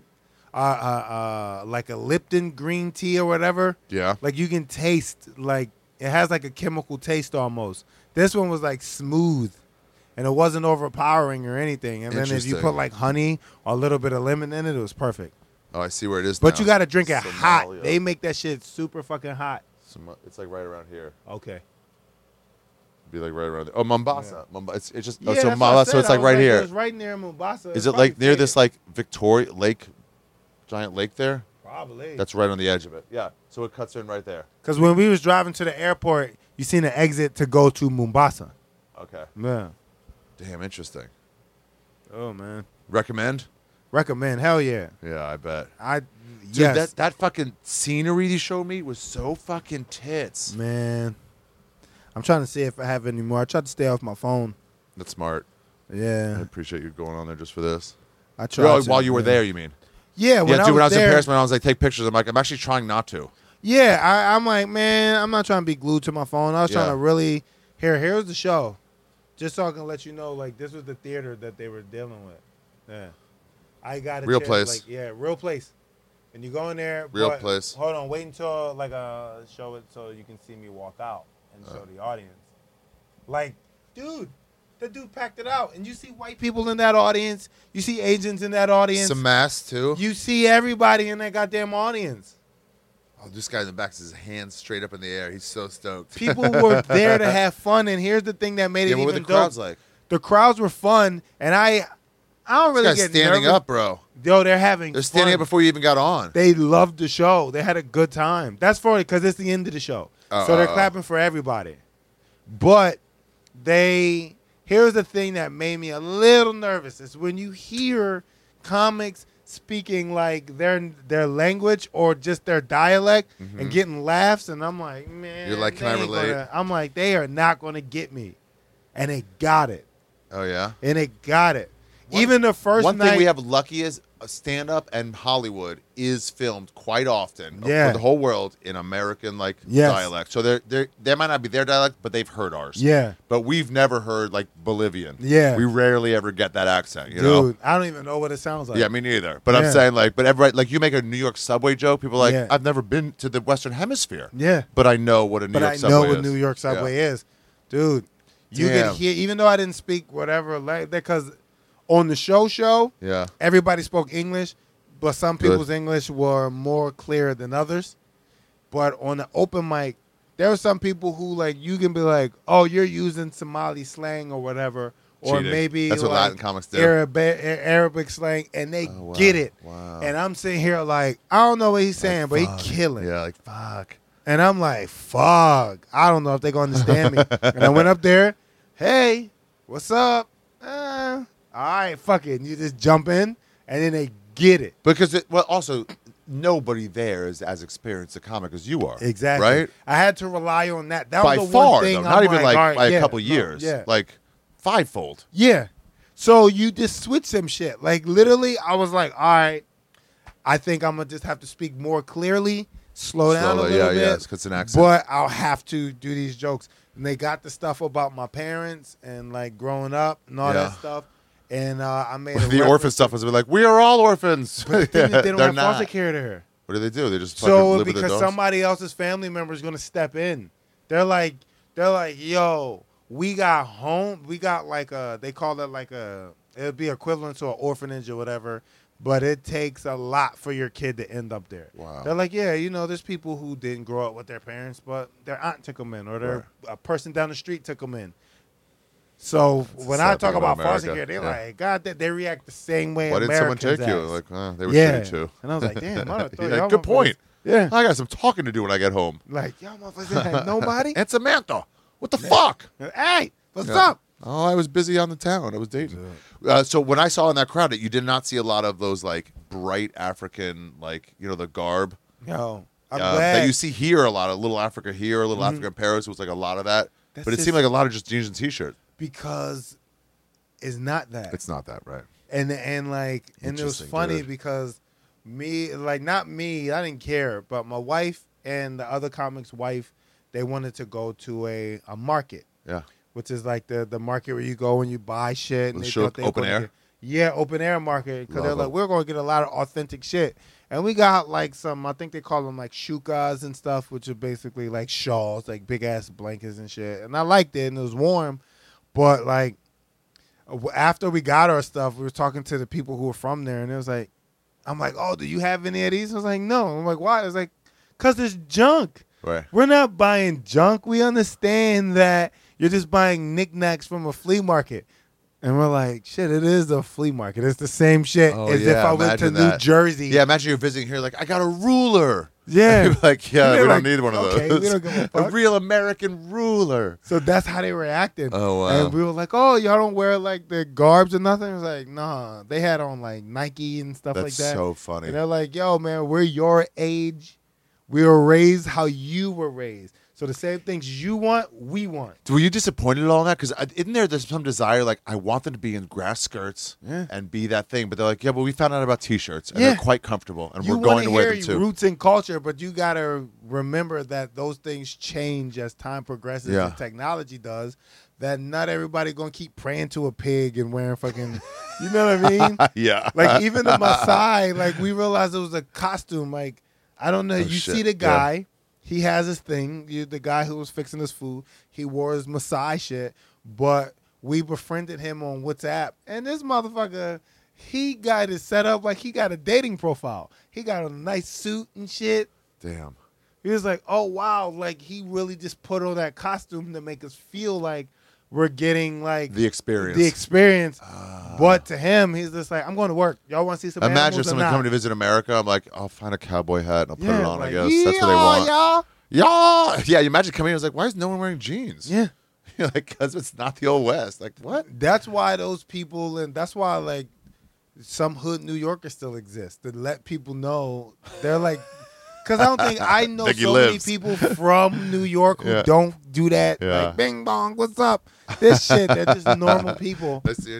a Lipton green tea or whatever, Yeah. like you can taste like it has like a chemical taste almost. This one was like smooth, and it wasn't overpowering or anything. And then if you Interesting. put like honey or a little bit of lemon in it, it was perfect. Oh, I see where it is. But now. you got to drink it hot. Somalia. They make that shit super fucking hot. It's like right around here. Okay. Be like right around there. Oh, Mombasa. It's just Yeah, oh, so that's what I Mombasa. So said. it's I like was right It here. was right near Mombasa. Is It's it like probably near faded. this like Victoria Lake, giant lake there? Probably. That's right on the edge of it. Yeah. So it cuts in right there. Because when we was driving to the airport, you seen an exit to go to Mombasa. Okay. Yeah. Damn, interesting. Oh man. Recommend? Recommend. Hell yeah. Yeah, I bet. Dude, Yes. that fucking scenery you showed me was so fucking tits. Man. I'm trying to see if I have any more. I tried to stay off my phone. That's smart. I Yeah. appreciate you going on there just for this. I tried. Oh, to, while you were yeah. there, you mean? Yeah. When Yeah, I dude, was when I was in there, Paris, when I was like, take pictures, I'm like, I'm actually trying not to. Yeah, I'm like, man, I'm not trying to be glued to my phone. I was trying Yeah. to really here's the show. Just so I can let you know, like, this was the theater that they were dealing with. Yeah. I got a Real chance, place. Like, yeah, real place. And you go in there. Real but place. Hold on, wait until like show it so you can see me walk out and show the audience. Like, dude, the dude packed it out, and you see white people in that audience. You see Asians in that audience. Some mass, too. You see everybody in that goddamn audience. Oh, this guy in the back has his hands straight up in the air. He's so stoked. People were there to have fun, and here's the thing that made yeah, it what were even the crowds dope. like? The crowds were fun, and I don't really This guy's get standing nervous. up, bro. Yo, they're having They're standing fun. up before you even got on. They loved the show. They had a good time. That's for because it's the end of the show, so they're clapping for everybody. But here's the thing that made me a little nervous is when you hear comics speaking like their language or just their dialect and getting laughs, and I'm like, man, You're like, can they I ain't relate? I'm like, they are not gonna get me, and they got it. Oh, yeah? And it got it. Even the first One night, thing we have lucky is stand-up and Hollywood is filmed quite often Yeah. for the whole world in American Yes. dialect. So they might not be their dialect, but they've heard ours. Yeah. But we've never heard like Bolivian. Yeah. We rarely ever get that accent. You know. dude, I don't even know what it sounds like. Yeah, me neither. But I'm Yeah. saying but everybody you make a New York subway joke, people are like, Yeah. I've never been to the Western Hemisphere. Yeah. But I know what a New But York I subway know is. what New York subway Yeah. is, dude. You Damn. can hear, even though I didn't speak whatever, because on the show, Yeah. everybody spoke English, but some Good. people's English were more clear than others. But on the open mic, there were some people who you can be like, oh, you're using Somali slang or whatever, or Cheating. maybe That's what like Latin comics do. Arabic slang, and they Oh, wow. get it. Wow. And I'm sitting here like, I don't know what he's saying, but he Fuck. killing. Yeah, fuck. And I'm like, fuck. I don't know if they're going to understand me. And I went up there. Hey, what's up? All right, fuck it. And you just jump in, and then they get it. Because also nobody there is as experienced a comic as you are. Exactly. Right? I had to rely on that. That By was the far, one thing. though. I'm Not even all right, by yeah, a couple no, years. Yeah. Like fivefold. Yeah. So you just switch some shit. Like literally, I was like, all right, I think I'm gonna just have to speak more clearly, slow down a Slowly, little yeah, bit. yeah, it's 'cause it's an accent. But I'll have to do these jokes. And they got the stuff about my parents and growing up and all Yeah. that stuff. And I made a The reference- orphan stuff was like, we are all orphans. But the thing is, they don't They're have not. foster care there. What do? They just fucking So live with their because dogs? somebody else's family member is gonna step in, they're like, yo, we got home, we got they call it it'd be equivalent to an orphanage or whatever, but it takes a lot for your kid to end up there. Wow. They're like, yeah, there's people who didn't grow up with their parents, but their aunt took them in, or a person down the street took them in. So when I sad talk thing about about foster America. care, they're Yeah. like, God, they react the same way. Why didn't someone Americans take you? act. Like, they were Yeah. shitty too. And I was like, damn, I thought Yeah, y'all good point. Yeah. I got some talking to do when I get home. Like, y'all motherfuckers didn't have nobody? And Samantha, what the fuck? Hey, what's Yeah. up? Oh, I was busy on the town. I was dating. So when I saw in that crowd, you did not see a lot of those bright African, the garb Yo, I'm that glad. you see here a lot of little Africa here, a little Africa in Paris. It was a lot of that, That's but it just- seemed like a lot of just jeans and t-shirt. because it's not that. It's not that, right? And it was Interesting, funny dude. because me, not me, I didn't care, but my wife and the other comic's wife, they wanted to go to a market, Yeah. which is the market where you go and you buy shit. And The they shook thought they were open gonna air? get- yeah, open air market. Because they're Love like, it. we're going to get a lot of authentic shit. And we got some, I think they call them shukas and stuff, which are basically shawls, big ass blankets and shit. And I liked it and it was warm. But after we got our stuff, we were talking to the people who were from there, and it was like, I'm like, oh, do you have any of these? I was like, no. I'm like, why? It's like, because it's junk. Right. We're not buying junk. We understand that you're just buying knickknacks from a flea market. And we're like, shit, it is a flea market. It's the same shit Oh, as if yeah, I went to imagine New that. Jersey. Yeah, imagine you're visiting here. I got a ruler. Yeah. You're like, yeah, They're we like, don't need one of okay, those. we don't give a A fuck. real American ruler. So that's how they reacted. Oh, wow. And we were like, oh, y'all don't wear the garbs or nothing? It was like, nah. They had on Nike and stuff That's like that. so funny. And they're like, yo, man, we're your age. We were raised how you were raised. So the same things you want, we want. Were you disappointed at all in that? Because isn't there's some desire, I want them to be in grass skirts Yeah. and be that thing. But they're like, yeah, but we found out about T-shirts, and Yeah. they're quite comfortable, and You we're going want to to wear hear them too. roots and culture, but you got to remember that those things change as time progresses Yeah. and technology does. That not everybody going to keep praying to a pig and wearing fucking, you know what I mean? Yeah. Even the Maasai, we realized it was a costume. I don't know. Oh, You shit. see the guy, he has his thing. The guy who was fixing his food, he wore his Maasai shit. But we befriended him on WhatsApp, and this motherfucker, he got it set up like he got a dating profile. He got a nice suit and shit. Damn. He was like, oh wow, he really just put on that costume to make us feel like we're getting The experience. the experience. But to him, he's just like, I'm going to work. Y'all want to see some Imagine if animals or someone not? coming to visit America. I'm like, I'll find a cowboy hat and I'll put it on. I guess yeah, that's what they want. Y'all. Yeah. Yeah. You imagine coming in. I was like, why is no one wearing jeans? Yeah. You're like, because it's not the old West. Like, what? That's why those people, and that's why some hood New Yorkers still exist to let people know they're because I don't think I know Think he so many lives. people from New York who Yeah. don't do that. Yeah. Bing bong, what's up? This shit, they're just normal people. Nice seeing you.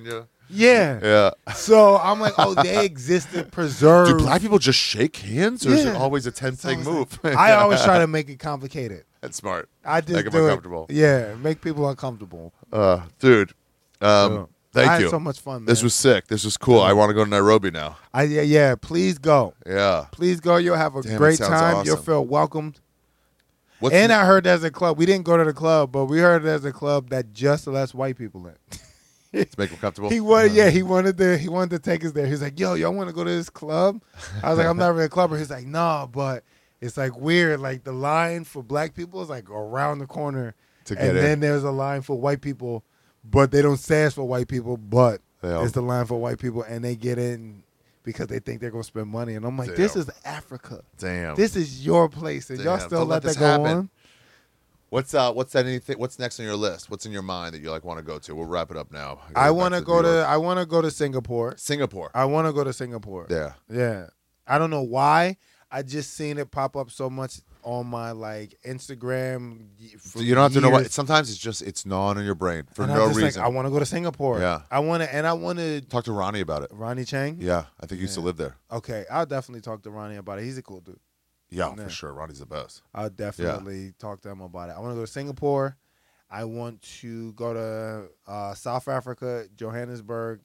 Yeah. Yeah. So I'm like, oh, they existed, preserved. Do black people just shake hands, or is it Yeah. always a 10-thing move? I always try to make it complicated. That's smart. I just Make them do uncomfortable. it. Yeah, make people uncomfortable. Dude, I thank had you. so much fun, man. This was sick. This was cool. I want to go to Nairobi now. Yeah. Please go. Yeah. Please go. You'll have a Damn, it great sounds time. awesome. You'll feel welcomed. What's And I heard there's a club. We didn't go to the club, but we heard there's a club that just lets white people in. to make them comfortable? He wanted to take us there. He's like, yo, y'all want to go to this club? I was like, I'm not really a clubber. He's like, no, but it's like weird. Like the line for black people is like around the corner, To get and in. then there's a line for white people, but they don't say it's for white people, but Yeah. it's the line for white people, and they get in because they think they're gonna spend money. And I'm like, this Damn. is Africa. Damn. This is your place, and y'all Damn, still don't let let that this go happen. on. What's next on your list? What's in your mind that you like want to go to? We'll wrap it up now. I want to to go New York. I want to go to Singapore. Singapore. I want to go to Singapore. Yeah. Yeah. I don't know why. I just seen it pop up so much on my like Instagram. For You don't have to know why. years. Sometimes it's gnawing on your brain for And no I'm just reason. Like, I want to go to Singapore. Yeah. I want to. Talk to Ronnie about it. Ronnie Chang. Yeah, I think he used to live there. Okay, I'll definitely talk to Ronnie about it. He's a cool dude. Yeah, Yeah. for sure. Ronnie's the best. I'll definitely talk to him about it. I want to go to Singapore. I want to go to South Africa, Johannesburg.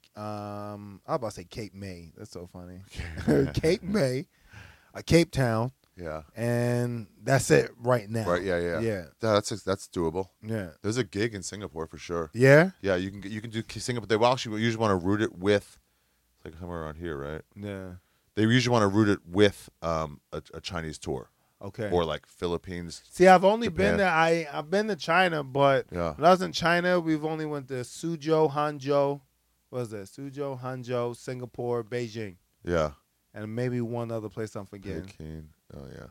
I was about to say Cape May. That's so funny. Cape May, Cape Town, Yeah. and that's it right now. Right. Yeah. Yeah. Yeah. That's doable. Yeah. There's a gig in Singapore for sure. Yeah. Yeah, you can do Singapore. They actually usually want to route it with, it's like somewhere around here, right? Yeah. They usually want to route it with a Chinese tour Okay. or like Philippines. See, I've only Japan. been there. I've been to China, but Yeah. when I was in China, we've only went to Suzhou, Hangzhou. What was that? Suzhou, Hangzhou, Singapore, Beijing, Yeah. and maybe one other place I'm forgetting. Peking. Oh yeah.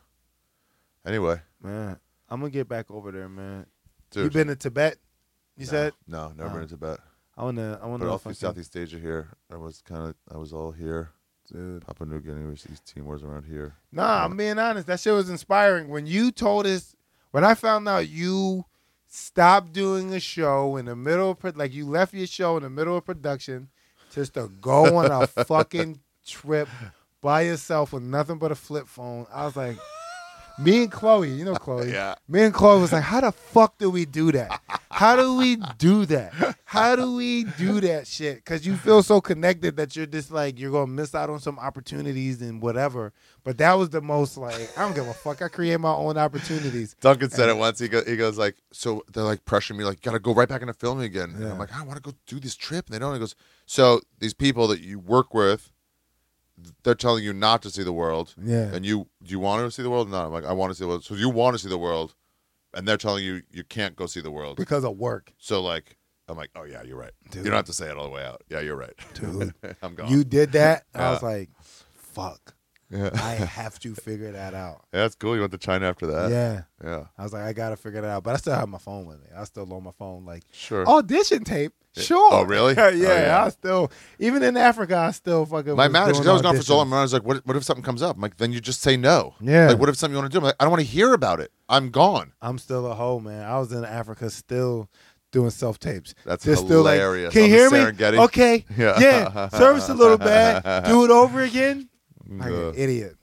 Anyway, Man, I'm gonna get back over there, man. dude. You been to Tibet? You said no, never been to Tibet. I wanna. But all through Southeast Asia here, I was all here. Dude. Papua New Guinea, East Timor's around here. Nah, I'm being honest. That shit was inspiring. When you told us, when I found out you stopped doing a show in the middle of, like you left your show in the middle of production just to go on a fucking trip by yourself with nothing but a flip phone. I was like, me and Chloe, you know Chloe. Yeah. Me and Chloe was like, how the fuck do we do that? How do we do that? How do we do that shit? Because you feel so connected that you're just like, you're going to miss out on some opportunities and whatever. But that was the most like, I don't give a fuck. I create my own opportunities. Duncan said it once. He goes like, so they're like pressuring me, like, gotta go right back into filming again. And Yeah. I'm like, I want to go do this trip, and they don't. And he goes, so these people that you work with, they're telling you not to see the world. Yeah. And do you want to see the world? No. I'm like, I want to see the world. So you want to see the world, and they're telling you you can't go see the world. Because of work. So like, I'm like, oh yeah, you're right. Dude. You don't have to say it all the way out. Yeah, you're right. Dude. I'm gone. You did that. I Yeah. was like, fuck. Yeah. I have to figure that out. Yeah, that's cool. You went to China after that. Yeah. Yeah. I was like, I got to figure that out. But I still have my phone with me. I still on my phone like, Sure. audition tape. Sure. Oh, really? yeah, Oh, yeah. I still, even in Africa, I still fucking. My was manager, doing because I was gone for so long, auditions. I was like, what if something comes up? I'm like, then you just say no. Yeah. Like, what if something you want to do? I'm like, I don't want to hear about it. I'm gone. I'm still a hoe, man. I was in Africa still doing self tapes. That's Just still like, hilarious. can you On hear the me? Serengeti? Okay. Yeah. Yeah. Service a little bad. Do it over again. Like Ugh. an idiot.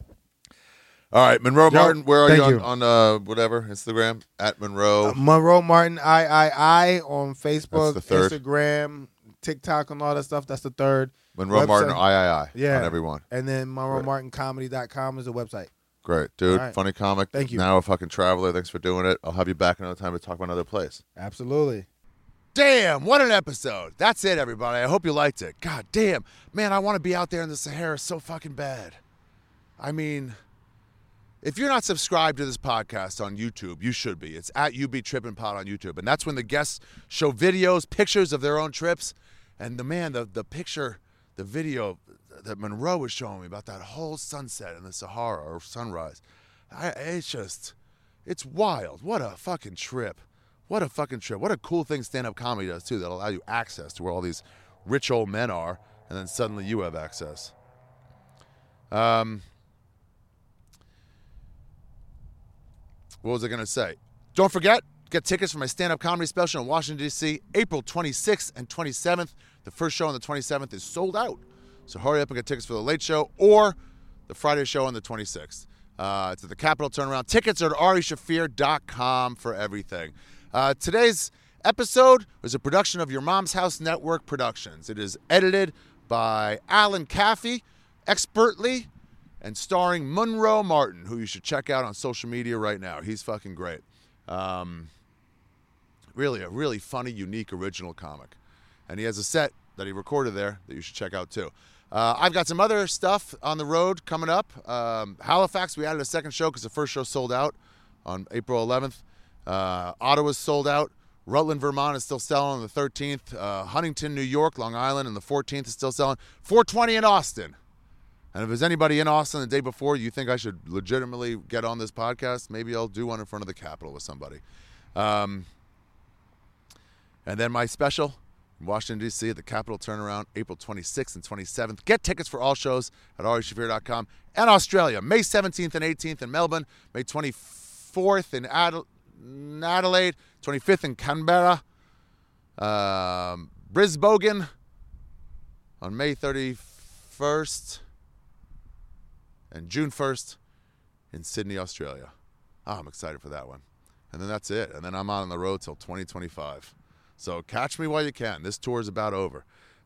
All right, Monroe Martin, where are thank you you. on whatever, Instagram? At Monroe. Monroe Martin, I on Facebook, That's the third. Instagram, TikTok, and all that stuff. That's the third. Monroe website. Martin, III. Yeah. On everyone. And then MonroeMartinComedy.com is the website. Great. Dude, All right. funny comic. Thank you. Now a fucking traveler. Thanks for doing it. I'll have you back another time to talk about another place. Absolutely. Damn, what an episode. That's it, everybody. I hope you liked it. God damn. Man, I want to be out there in the Sahara so fucking bad. I mean, if you're not subscribed to this podcast on YouTube, you should be. It's at UB Trippin' Pod on YouTube. And that's when the guests show videos, pictures of their own trips. And the picture, the video that Monroe was showing me about that whole sunset in the Sahara or sunrise, it's wild. What a fucking trip. What a fucking trip. What a cool thing stand-up comedy does, too, that allow you access to where all these rich old men are, and then suddenly you have access. What was I going to say? Don't forget, get tickets for my stand-up comedy special in Washington, D.C., April 26th and 27th. The first show on the 27th is sold out. So hurry up and get tickets for the late show or the Friday show on the 26th. It's at the Capitol Turnaround. Tickets are at arishafir.com for everything. Today's episode was a production of Your Mom's House Network Productions. It is edited by Alan Caffey, expertly, and starring Monroe Martin, who you should check out on social media right now. He's fucking great. Really, a really funny, unique, original comic. And he has a set that he recorded there that you should check out too. I've got some other stuff on the road coming up. Halifax, we added a second show because the first show sold out on April 11th. Ottawa's sold out. Rutland, Vermont is still selling on the 13th. Huntington, New York, Long Island, and the 14th is still selling. 420 in Austin. And if there's anybody in Austin the day before you think I should legitimately get on this podcast, maybe I'll do one in front of the Capitol with somebody. And then my special in Washington, D.C. at the Capitol Turnaround, April 26th and 27th. Get tickets for all shows at arishafir.com. And Australia, May 17th and 18th in Melbourne, May 24th in Adelaide, 25th in Canberra, Brisbane on May 31st, and June 1st in Sydney, Australia. Oh, I'm excited for that one. And then that's it. And then I'm on the road till 2025. So catch me while you can. This tour is about over.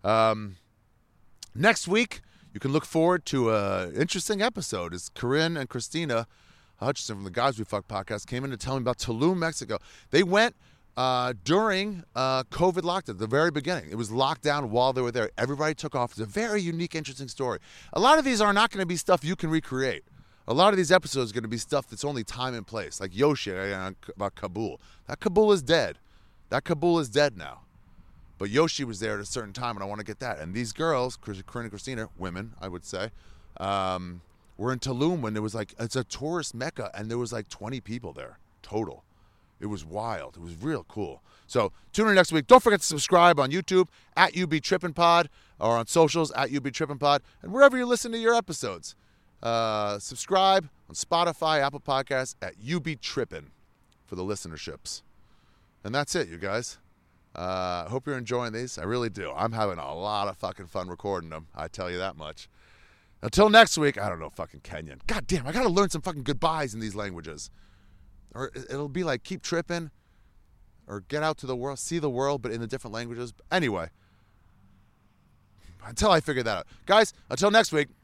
Next week, you can look forward to an interesting episode. It's Corinne and Christina Hutchinson from the Guys We Fuck podcast came in to tell me about Tulum, Mexico. They went during COVID lockdown at the very beginning. It was locked down while they were there. Everybody took off. It's a very unique, interesting story. A lot of these are not going to be stuff you can recreate. A lot of these episodes are going to be stuff that's only time and place, like Yoshi about Kabul. That Kabul is dead. That Kabul is dead now. But Yoshi was there at a certain time, and I want to get that. And these girls, Corinne and Christina, women, I would say, were in Tulum when there was it's a tourist mecca, and there was 20 people there total. It was wild. It was real cool. So tune in next week. Don't forget to subscribe on YouTube at UBTrippinPod or on socials at UBTrippinPod and wherever you listen to your episodes. Subscribe on Spotify, Apple Podcasts at UBTrippin for the listenerships. And that's it, you guys. I hope you're enjoying these. I really do. I'm having a lot of fucking fun recording them. I tell you that much. Until next week, I don't know fucking Kenyan. God damn, I got to learn some fucking goodbyes in these languages. Or it'll be like keep tripping or get out to the world, see the world, but in the different languages. Anyway, until I figure that out. Guys, until next week.